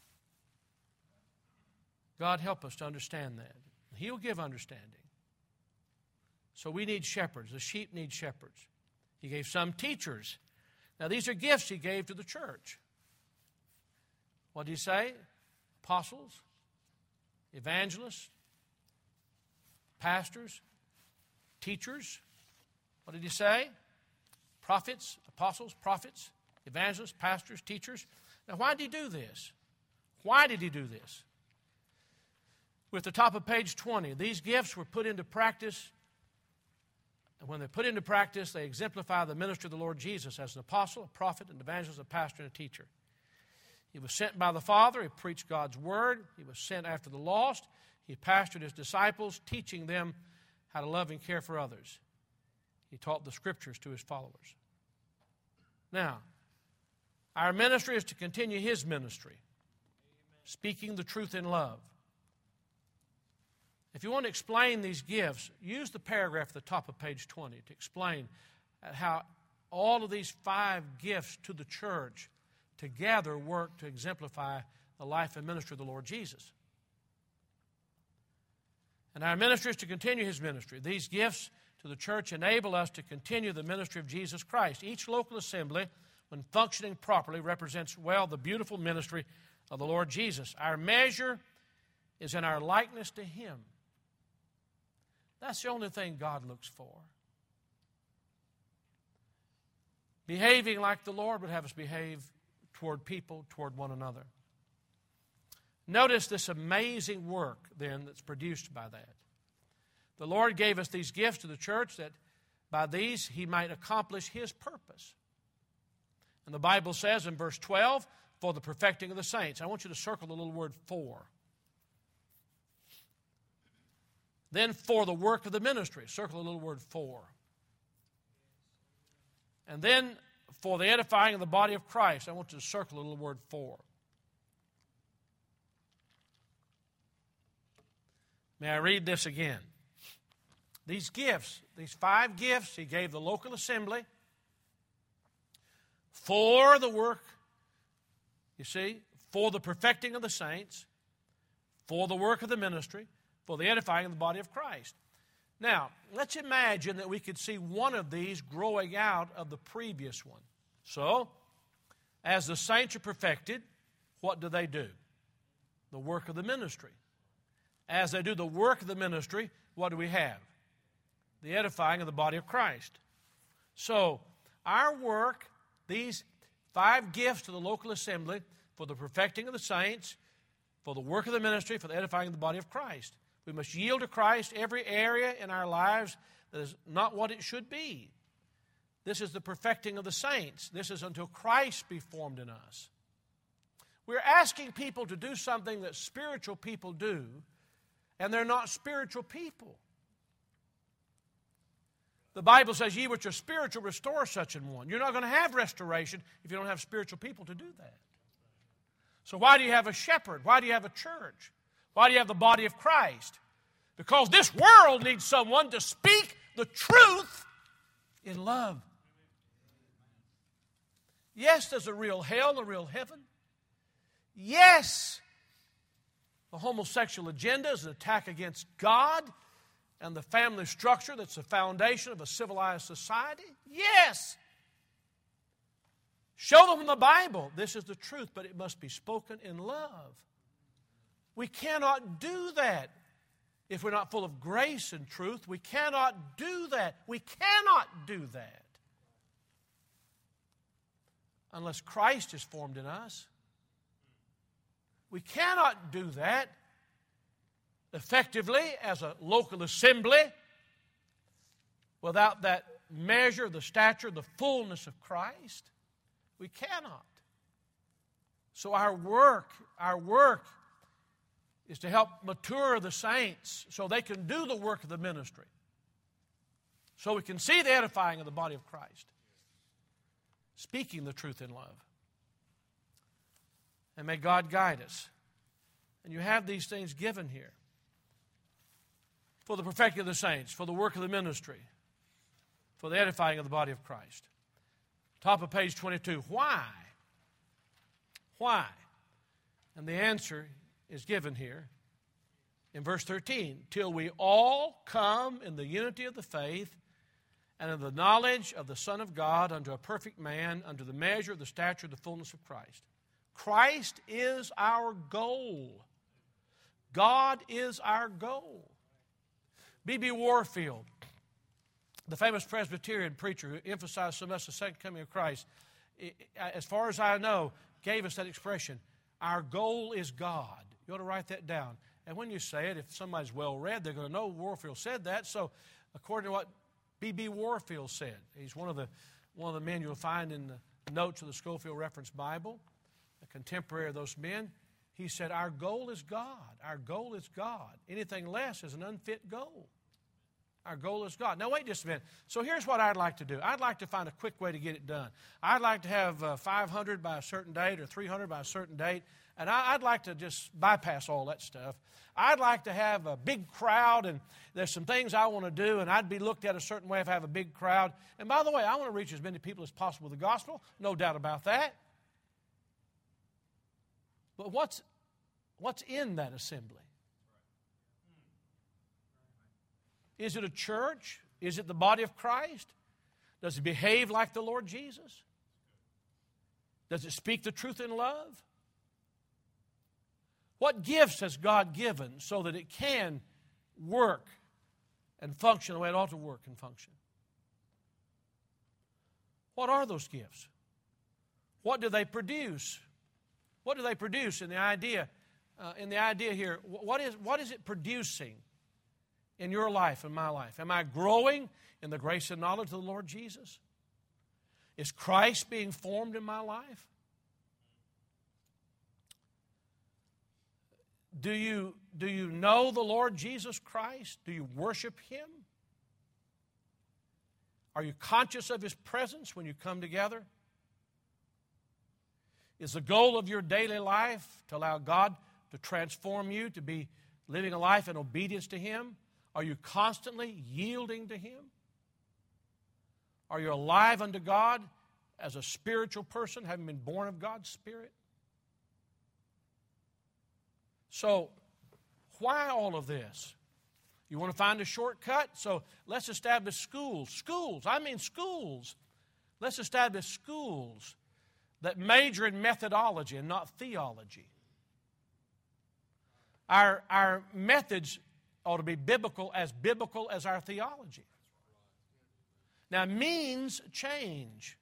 God help us to understand that. He'll give understanding. So we need shepherds. The sheep need shepherds. He gave some teachers. Now these are gifts He gave to the church. What did He say? Apostles, evangelists, pastors, teachers. What did He say? Prophets, apostles, prophets, evangelists, pastors, teachers. Now why did He do this? Why did He do this? With the top of page 20, these gifts were put into practice. And when they're put into practice, they exemplify the ministry of the Lord Jesus as an apostle, a prophet, an evangelist, a pastor, and a teacher. He was sent by the Father. He preached God's word. He was sent after the lost. He pastored His disciples, teaching them how to love and care for others. He taught the Scriptures to His followers. Now, our ministry is to continue His ministry, speaking the truth in love. If you want to explain these gifts, use the paragraph at the top of page 20 to explain how all of these 5 gifts to the church together work to exemplify the life and ministry of the Lord Jesus. And our ministry is to continue His ministry. These gifts to the church enable us to continue the ministry of Jesus Christ. Each local assembly, when functioning properly, represents well the beautiful ministry of the Lord Jesus. Our measure is in our likeness to Him. That's the only thing God looks for. Behaving like the Lord would have us behave toward people, toward one another. Notice this amazing work, then, that's produced by that. The Lord gave us these gifts to the church that by these He might accomplish His purpose. And the Bible says in verse 12, for the perfecting of the saints. I want you to circle the little word for. Then for the work of the ministry. Circle the little word for. And then for the edifying of the body of Christ. I want you to circle the little word for. May I read this again? These gifts, these 5 gifts He gave the local assembly for the work, you see, for the perfecting of the saints, for the work of the ministry, for the edifying of the body of Christ. Now, let's imagine that we could see one of these growing out of the previous one. So, as the saints are perfected, what do? The work of the ministry. As they do the work of the ministry, what do we have? The edifying of the body of Christ. So, our work, these 5 gifts to the local assembly, for the perfecting of the saints, for the work of the ministry, for the edifying of the body of Christ. We must yield to Christ every area in our lives that is not what it should be. This is the perfecting of the saints. This is until Christ be formed in us. We're asking people to do something that spiritual people do, and they're not spiritual people. The Bible says, ye which are spiritual, restore such an one. You're not going to have restoration if you don't have spiritual people to do that. So why do you have a shepherd? Why do you have a church? Why do you have the body of Christ? Because this world needs someone to speak the truth in love. Yes, there's a real hell and a real heaven. Yes, the homosexual agenda is an attack against God and the family structure that's the foundation of a civilized society. Yes. Show them in the Bible. This is the truth, but it must be spoken in love. We cannot do that if we're not full of grace and truth. We cannot do that. We cannot do that unless Christ is formed in us. We cannot do that effectively as a local assembly without that measure, the stature, the fullness of Christ. We cannot. So our work is to help mature the saints so they can do the work of the ministry. so we can see the edifying of the body of Christ. Speaking the truth in love. And may God guide us. And you have these things given here. For the perfecting of the saints, for the work of the ministry, for the edifying of the body of Christ. Top of page 22. Why? Why? And the answer is given here in verse 13. Till we all come in the unity of the faith and of the knowledge of the Son of God unto a perfect man, unto the measure of the stature of the fullness of Christ. Christ is our goal. God is our goal. B.B. Warfield, the famous Presbyterian preacher who emphasized so much the second coming of Christ, as far as I know, gave us that expression, our goal is God. You ought to write that down. And when you say it, if somebody's well-read, they're going to know Warfield said that. So according to what B.B. Warfield said, he's one of the men you'll find in the notes of the Scofield Reference Bible, a contemporary of those men. He said, our goal is God. Our goal is God. Anything less is an unfit goal. Our goal is God. Now, wait just a minute. So here's what I'd like to do. I'd like to find a quick way to get it done. I'd like to have 500 by a certain date or 300 by a certain date, and I'd like to just bypass all that stuff. I'd like to have a big crowd, and there's some things I want to do, and I'd be looked at a certain way if I have a big crowd. And by the way, I want to reach as many people as possible with the gospel. No doubt about that. But what's in that assembly? Is it a church? Is it the body of Christ? Does it behave like the Lord Jesus? Does it speak the truth in love? What gifts has God given so that it can work and function the way it ought to work and function? What are those gifts? What do they produce? What do they produce in the idea? Here, what is it producing in your life and my life? Am I growing in the grace and knowledge of the Lord Jesus? Is Christ being formed in my life? Do you know the Lord Jesus Christ? Do you worship Him? Are you conscious of His presence when you come together? Is the goal of your daily life to allow God to transform you, to be living a life in obedience to Him? Are you constantly yielding to Him? Are you alive unto God as a spiritual person, having been born of God's Spirit? So, why all of this? You want to find a shortcut? So, let's establish schools. Schools. Let's establish schools that major in methodology and not theology. Our methods ought to be biblical as our theology. Now, means change.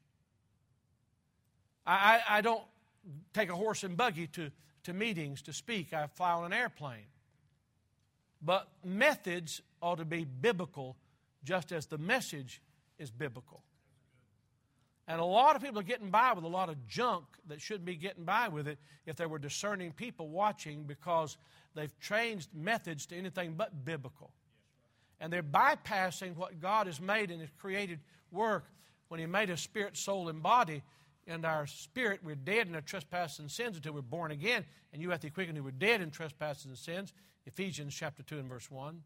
I don't take a horse and buggy to meetings to speak. I fly on an airplane. But methods ought to be biblical just as the message is biblical. And a lot of people are getting by with a lot of junk that shouldn't be getting by with it if there were discerning people watching, because they've changed methods to anything but biblical. And they're bypassing what God has made in His created work when He made us spirit, soul, and body. And our spirit, we're dead in our trespasses and sins until we're born again. And you have to quicken who were dead in trespasses and sins. Ephesians chapter 2 and verse 1.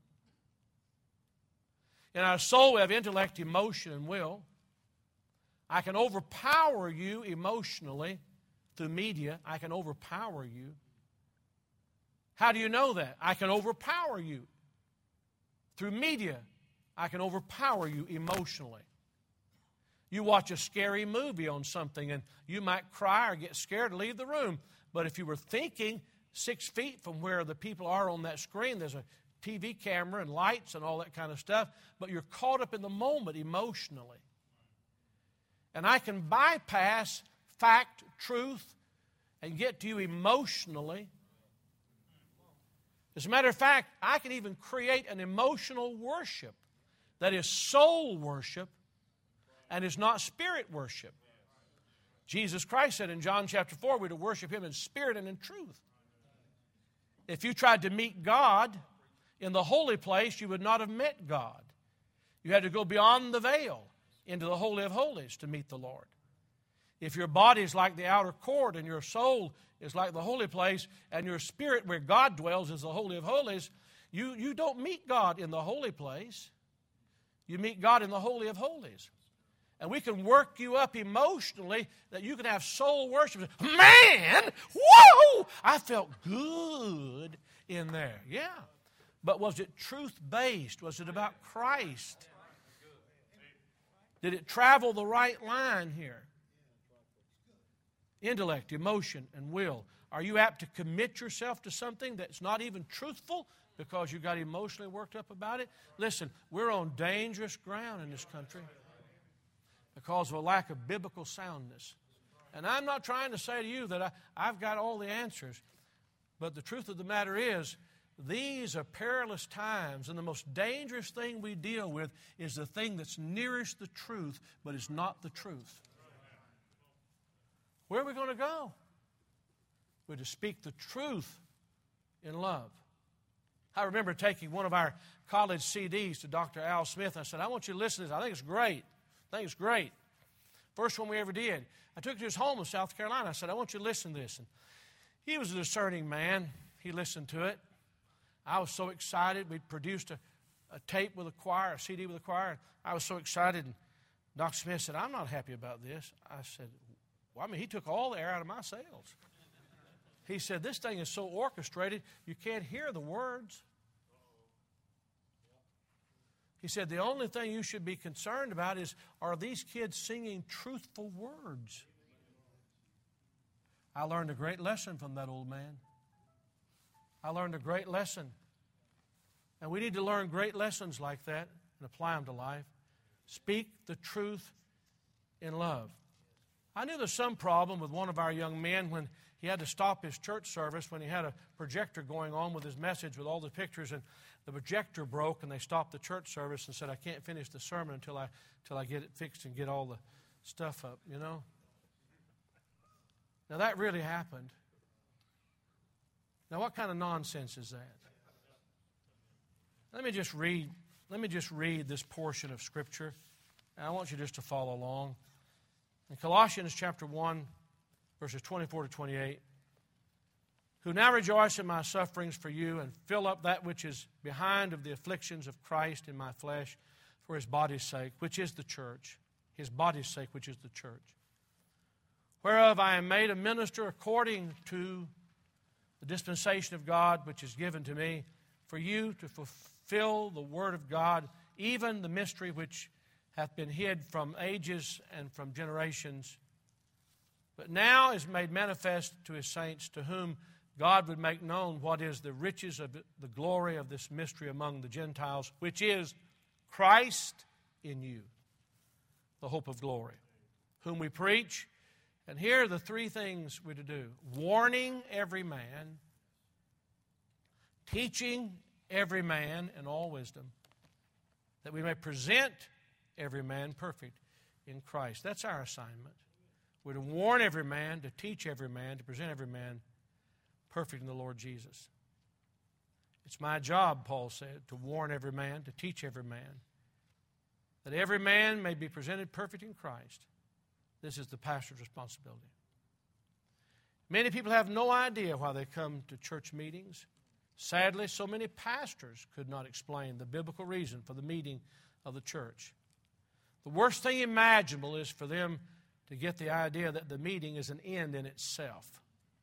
In our soul we have intellect, emotion, and will. I can overpower you emotionally through media. I can overpower you. How do you know that? I can overpower you. Through media, I can overpower you emotionally. You watch a scary movie on something and you might cry or get scared and leave the room. But if you were thinking 6 feet from where the people are on that screen, there's a TV camera and lights and all that kind of stuff, but you're caught up in the moment emotionally. And I can bypass fact, truth, and get to you emotionally. As a matter of fact, I can even create an emotional worship that is soul worship and is not spirit worship. Jesus Christ said in John chapter 4, we're to worship Him in spirit and in truth. If you tried to meet God in the holy place, you would not have met God. You had to go beyond the veil into the Holy of Holies to meet the Lord. If your body is like the outer court and your soul is like the holy place and your spirit where God dwells is the Holy of Holies, you don't meet God in the holy place. You meet God in the Holy of Holies. And we can work you up emotionally that you can have soul worship. Man, whoa! I felt good in there. Yeah. But was it truth-based? Was it about Christ? Did it travel the right line here? Intellect, emotion, and will. Are you apt to commit yourself to something that's not even truthful because you got emotionally worked up about it? Listen, we're on dangerous ground in this country because of a lack of biblical soundness. And I'm not trying to say to you that I've got all the answers, but the truth of the matter is, these are perilous times, and the most dangerous thing we deal with is the thing that's nearest the truth, but is not the truth. Where are we going to go? We're to speak the truth in love. I remember taking one of our college CDs to Dr. Al Smith. I said, I want you to listen to this. I think it's great. First one we ever did. I took it to his home in South Carolina. I said, I want you to listen to this. And he was a discerning man. He listened to it. I was so excited. We'd produced a tape with a choir, a CD with a choir. And I was so excited. And Dr. Smith said, I'm not happy about this. I said, well, he took all the air out of my sails. He said, this thing is so orchestrated, you can't hear the words. He said, the only thing you should be concerned about is, are these kids singing truthful words? I learned a great lesson from that old man. I learned a great lesson. And we need to learn great lessons like that and apply them to life. Speak the truth in love. I knew there's some problem with one of our young men when he had to stop his church service when he had a projector going on with his message with all the pictures, and the projector broke and they stopped the church service and said, I can't finish the sermon until I get it fixed and get all the stuff up, you know. Now that really happened. Now what kind of nonsense is that? Let me just read this portion of Scripture, and I want you just to follow along. In Colossians chapter 1, verses 24 to 28, who now rejoice in my sufferings for you and fill up that which is behind of the afflictions of Christ in my flesh for his body's sake, which is the church. His body's sake, which is the church. Whereof I am made a minister according to the dispensation of God which is given to me, for you to fulfill the word of God, even the mystery which hath been hid from ages and from generations, but now is made manifest to his saints, to whom God would make known what is the riches of the glory of this mystery among the Gentiles, which is Christ in you, the hope of glory, whom we preach. And here are the three things we're to do: warning every man, teaching every man in all wisdom, that we may present every man perfect in Christ. That's our assignment. We're to warn every man, to teach every man, to present every man perfect in the Lord Jesus. It's my job, Paul said, to warn every man, to teach every man, that every man may be presented perfect in Christ. This is the pastor's responsibility. Many people have no idea why they come to church meetings. Sadly, so many pastors could not explain the biblical reason for the meeting of the church. The worst thing imaginable is for them to get the idea that the meeting is an end in itself.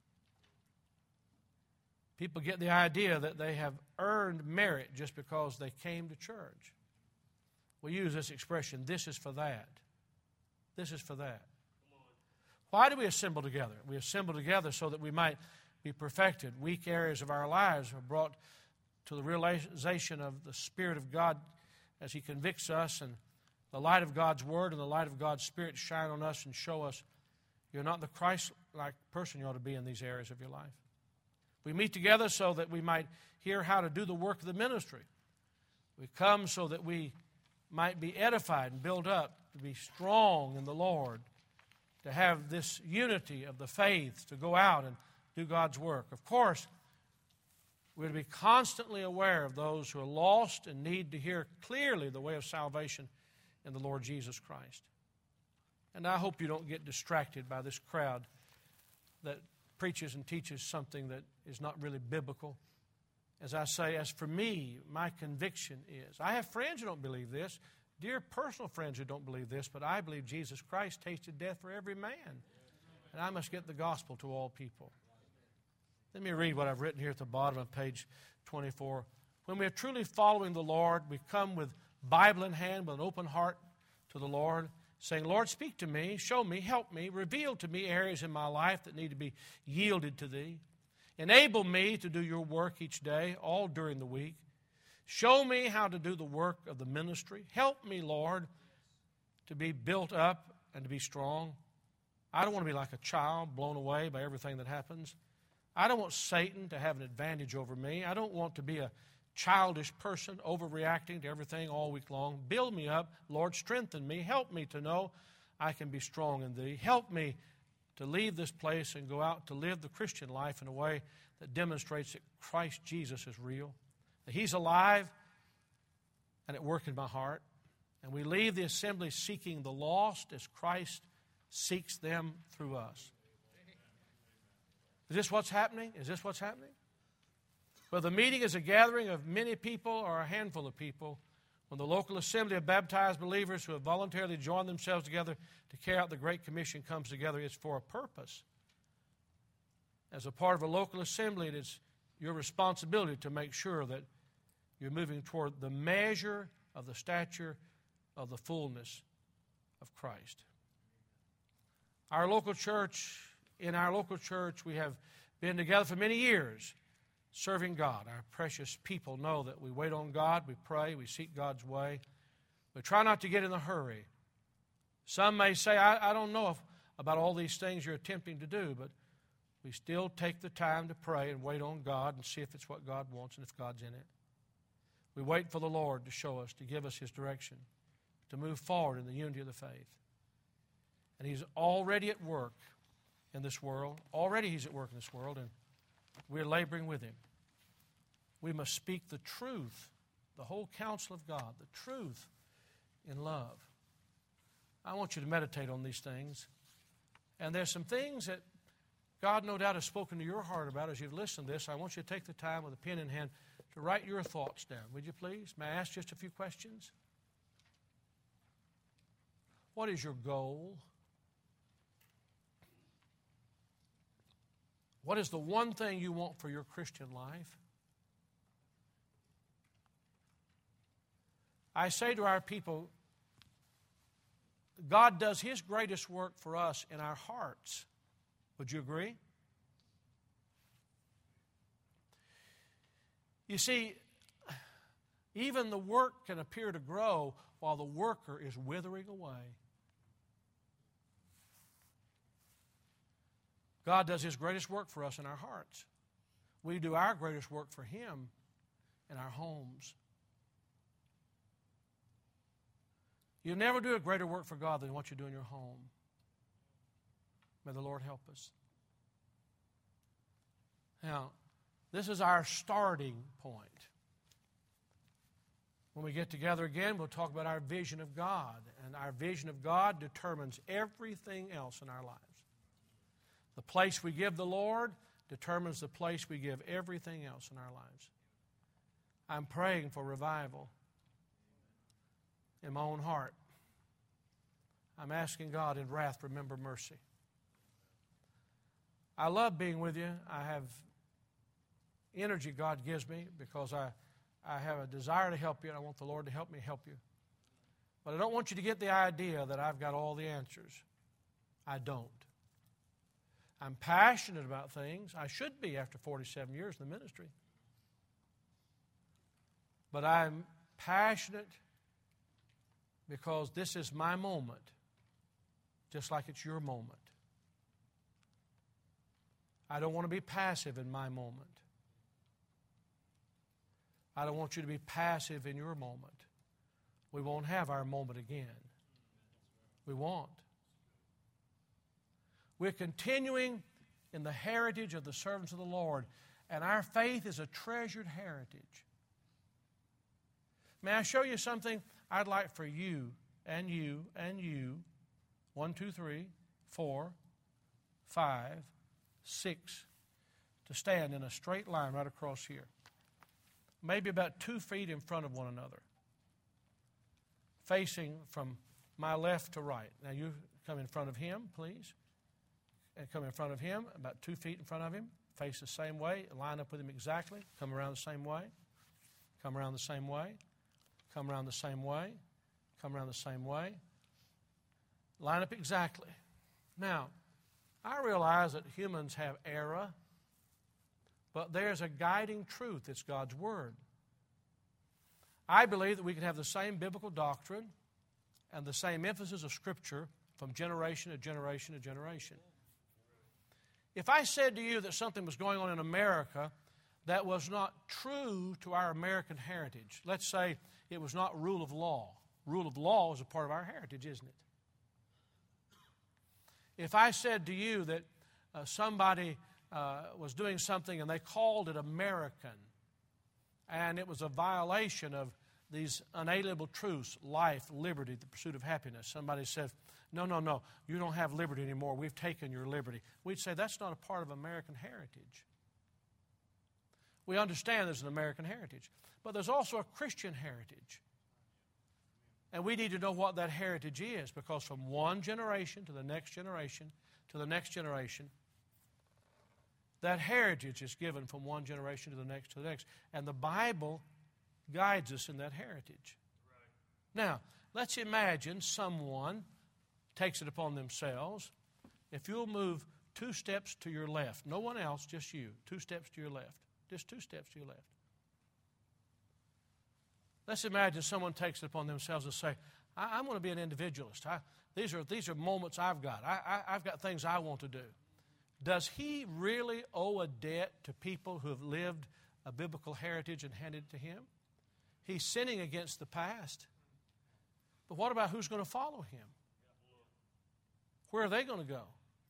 People get the idea that they have earned merit just because they came to church. We use this expression, this is for that. This is for that. Why do we assemble together? We assemble together so that we might be perfected. Weak areas of our lives are brought to the realization of the Spirit of God as He convicts us, and the light of God's Word and the light of God's Spirit shine on us and show us you're not the Christ-like person you ought to be in these areas of your life. We meet together so that we might hear how to do the work of the ministry. We come so that we might be edified and built up, to be strong in the Lord, to have this unity of the faith, to go out and do God's work. Of course, We're to be constantly aware of those who are lost and need to hear clearly the way of salvation in the Lord Jesus Christ. And I hope you don't get distracted by this crowd that preaches and teaches something that is not really biblical. As I say, as for me, my conviction is, I have friends who don't believe this, dear personal friends who don't believe this, but I believe Jesus Christ tasted death for every man. And I must get the gospel to all people. Let me read what I've written here at the bottom of page 24. When we are truly following the Lord, we come with Bible in hand, with an open heart to the Lord, saying, Lord, speak to me, show me, help me, reveal to me areas in my life that need to be yielded to Thee. Enable me to do Your work each day, all during the week. Show me how to do the work of the ministry. Help me, Lord, to be built up and to be strong. I don't want to be like a child blown away by everything that happens. I don't want Satan to have an advantage over me. I don't want to be a childish person overreacting to everything all week long. Build me up, Lord, strengthen me. Help me to know I can be strong in Thee. Help me to leave this place and go out to live the Christian life in a way that demonstrates that Christ Jesus is real, that He's alive and at work in my heart. And we leave the assembly seeking the lost as Christ seeks them through us. Is this what's happening? Is this what's happening? Well, the meeting is a gathering of many people or a handful of people. When the local assembly of baptized believers who have voluntarily joined themselves together to carry out the Great Commission comes together, it's for a purpose. As a part of a local assembly, it is your responsibility to make sure that you're moving toward the measure of the stature of the fullness of Christ. In our local church, we have been together for many years, serving God. Our precious people know that we wait on God, we pray, we seek God's way. We try not to get in a hurry. Some may say, I don't know about all these things you're attempting to do, but we still take the time to pray and wait on God and see if it's what God wants and if God's in it. We wait for the Lord to show us, to give us His direction, to move forward in the unity of the faith. And He's already at work in this world. Already He's at work in this world, and we're laboring with Him. We must speak the truth, the whole counsel of God, the truth in love. I want you to meditate on these things. And there's some things that God no doubt has spoken to your heart about as you've listened to this. I want you to take the time with a pen in hand to write your thoughts down. Would you please? May I ask just a few questions? What is your goal? What is the one thing you want for your Christian life? I say to our people, God does His greatest work for us in our hearts. Would you agree? You see, even the work can appear to grow while the worker is withering away. God does His greatest work for us in our hearts. We do our greatest work for Him in our homes. You'll never do a greater work for God than what you do in your home. May the Lord help us. Now, this is our starting point. When we get together again, we'll talk about our vision of God. And our vision of God determines everything else in our lives. The place we give the Lord determines the place we give everything else in our lives. I'm praying for revival in my own heart. I'm asking God in wrath, remember mercy. I love being with you. I have energy God gives me because I have a desire to help you, and I want the Lord to help me help you. But I don't want you to get the idea that I've got all the answers. I don't. I'm passionate about things. I should be after 47 years in the ministry. But I'm passionate because this is my moment, just like it's your moment. I don't want to be passive in my moment. I don't want you to be passive in your moment. We won't have our moment again. We won't. We're continuing in the heritage of the servants of the Lord And our faith is a treasured heritage. May I show you something? I'd like for you and you and you, 1, 2, 3, 4, 5, 6, to stand in a straight line right across here. Maybe about 2 feet in front of one another. Facing from my left to right. Now you come in front of him, please. And come in front of him, about 2 feet in front of him. Face the same way. Line up with him exactly. Come around the same way. Come around the same way. Come around the same way. Come around the same way. Line up exactly. Now, I realize that humans have error, but there's a guiding truth. It's God's Word. I believe that we can have the same biblical doctrine and the same emphasis of Scripture from generation to generation to generation. If I said to you that something was going on in America that was not true to our American heritage, let's say it was not rule of law. Rule of law is a part of our heritage, isn't it? If I said to you that somebody was doing something and they called it American, and it was a violation of these unalienable truths, life, liberty, the pursuit of happiness. Somebody said, no, you don't have liberty anymore. We've taken your liberty. We'd say that's not a part of American heritage. We understand there's an American heritage, but there's also a Christian heritage. And we need to know what that heritage is, because from one generation to the next generation to the next generation, that heritage is given from one generation to the next to the next. And the Bible guides us in that heritage. Right. Now, let's imagine someone takes it upon themselves. If you'll move 2 steps to your left, no one else, just you, 2 steps to your left, just 2 steps to your left. Let's imagine someone takes it upon themselves to say, I'm going to be an individualist. These are moments I've got. I've got things I want to do. Does he really owe a debt to people who have lived a biblical heritage and handed it to him? He's sinning against the past. But what about who's going to follow him? Where are they going to go?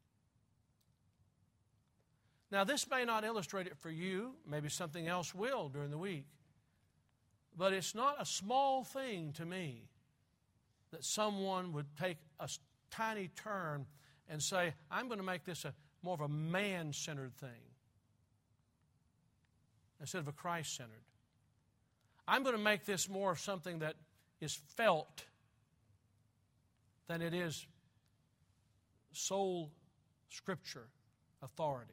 Now, this may not illustrate it for you. Maybe something else will during the week. But it's not a small thing to me that someone would take a tiny turn and say, I'm going to make this more of a man-centered thing instead of a Christ-centered. I'm going to make this more of something that is felt than it is sole Scripture authority.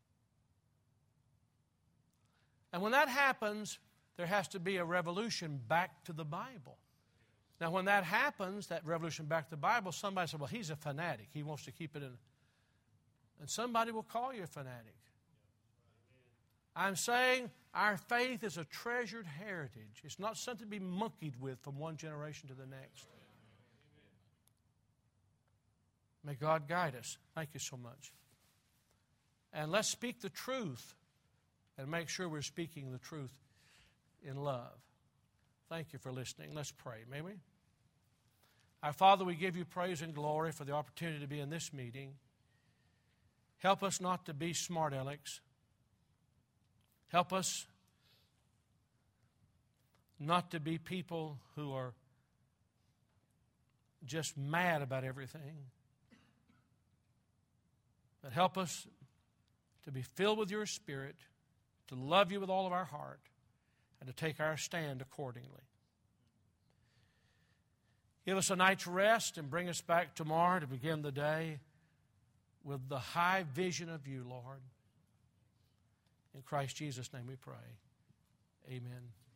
And when that happens, there has to be a revolution back to the Bible. Now, when that happens, that revolution back to the Bible, somebody says, well, he's a fanatic. He wants to keep it in. And somebody will call you a fanatic. I'm saying our faith is a treasured heritage. It's not something to be monkeyed with from one generation to the next. May God guide us. Thank you so much. And let's speak the truth and make sure we're speaking the truth in love. Thank you for listening. Let's pray, may we? Our Father, we give you praise and glory for the opportunity to be in this meeting. Help us not to be smart alecks. Help us not to be people who are just mad about everything. But help us to be filled with your Spirit, to love you with all of our heart, and to take our stand accordingly. Give us a night's rest and bring us back tomorrow to begin the day with the high vision of you, Lord. In Christ Jesus' name we pray. Amen.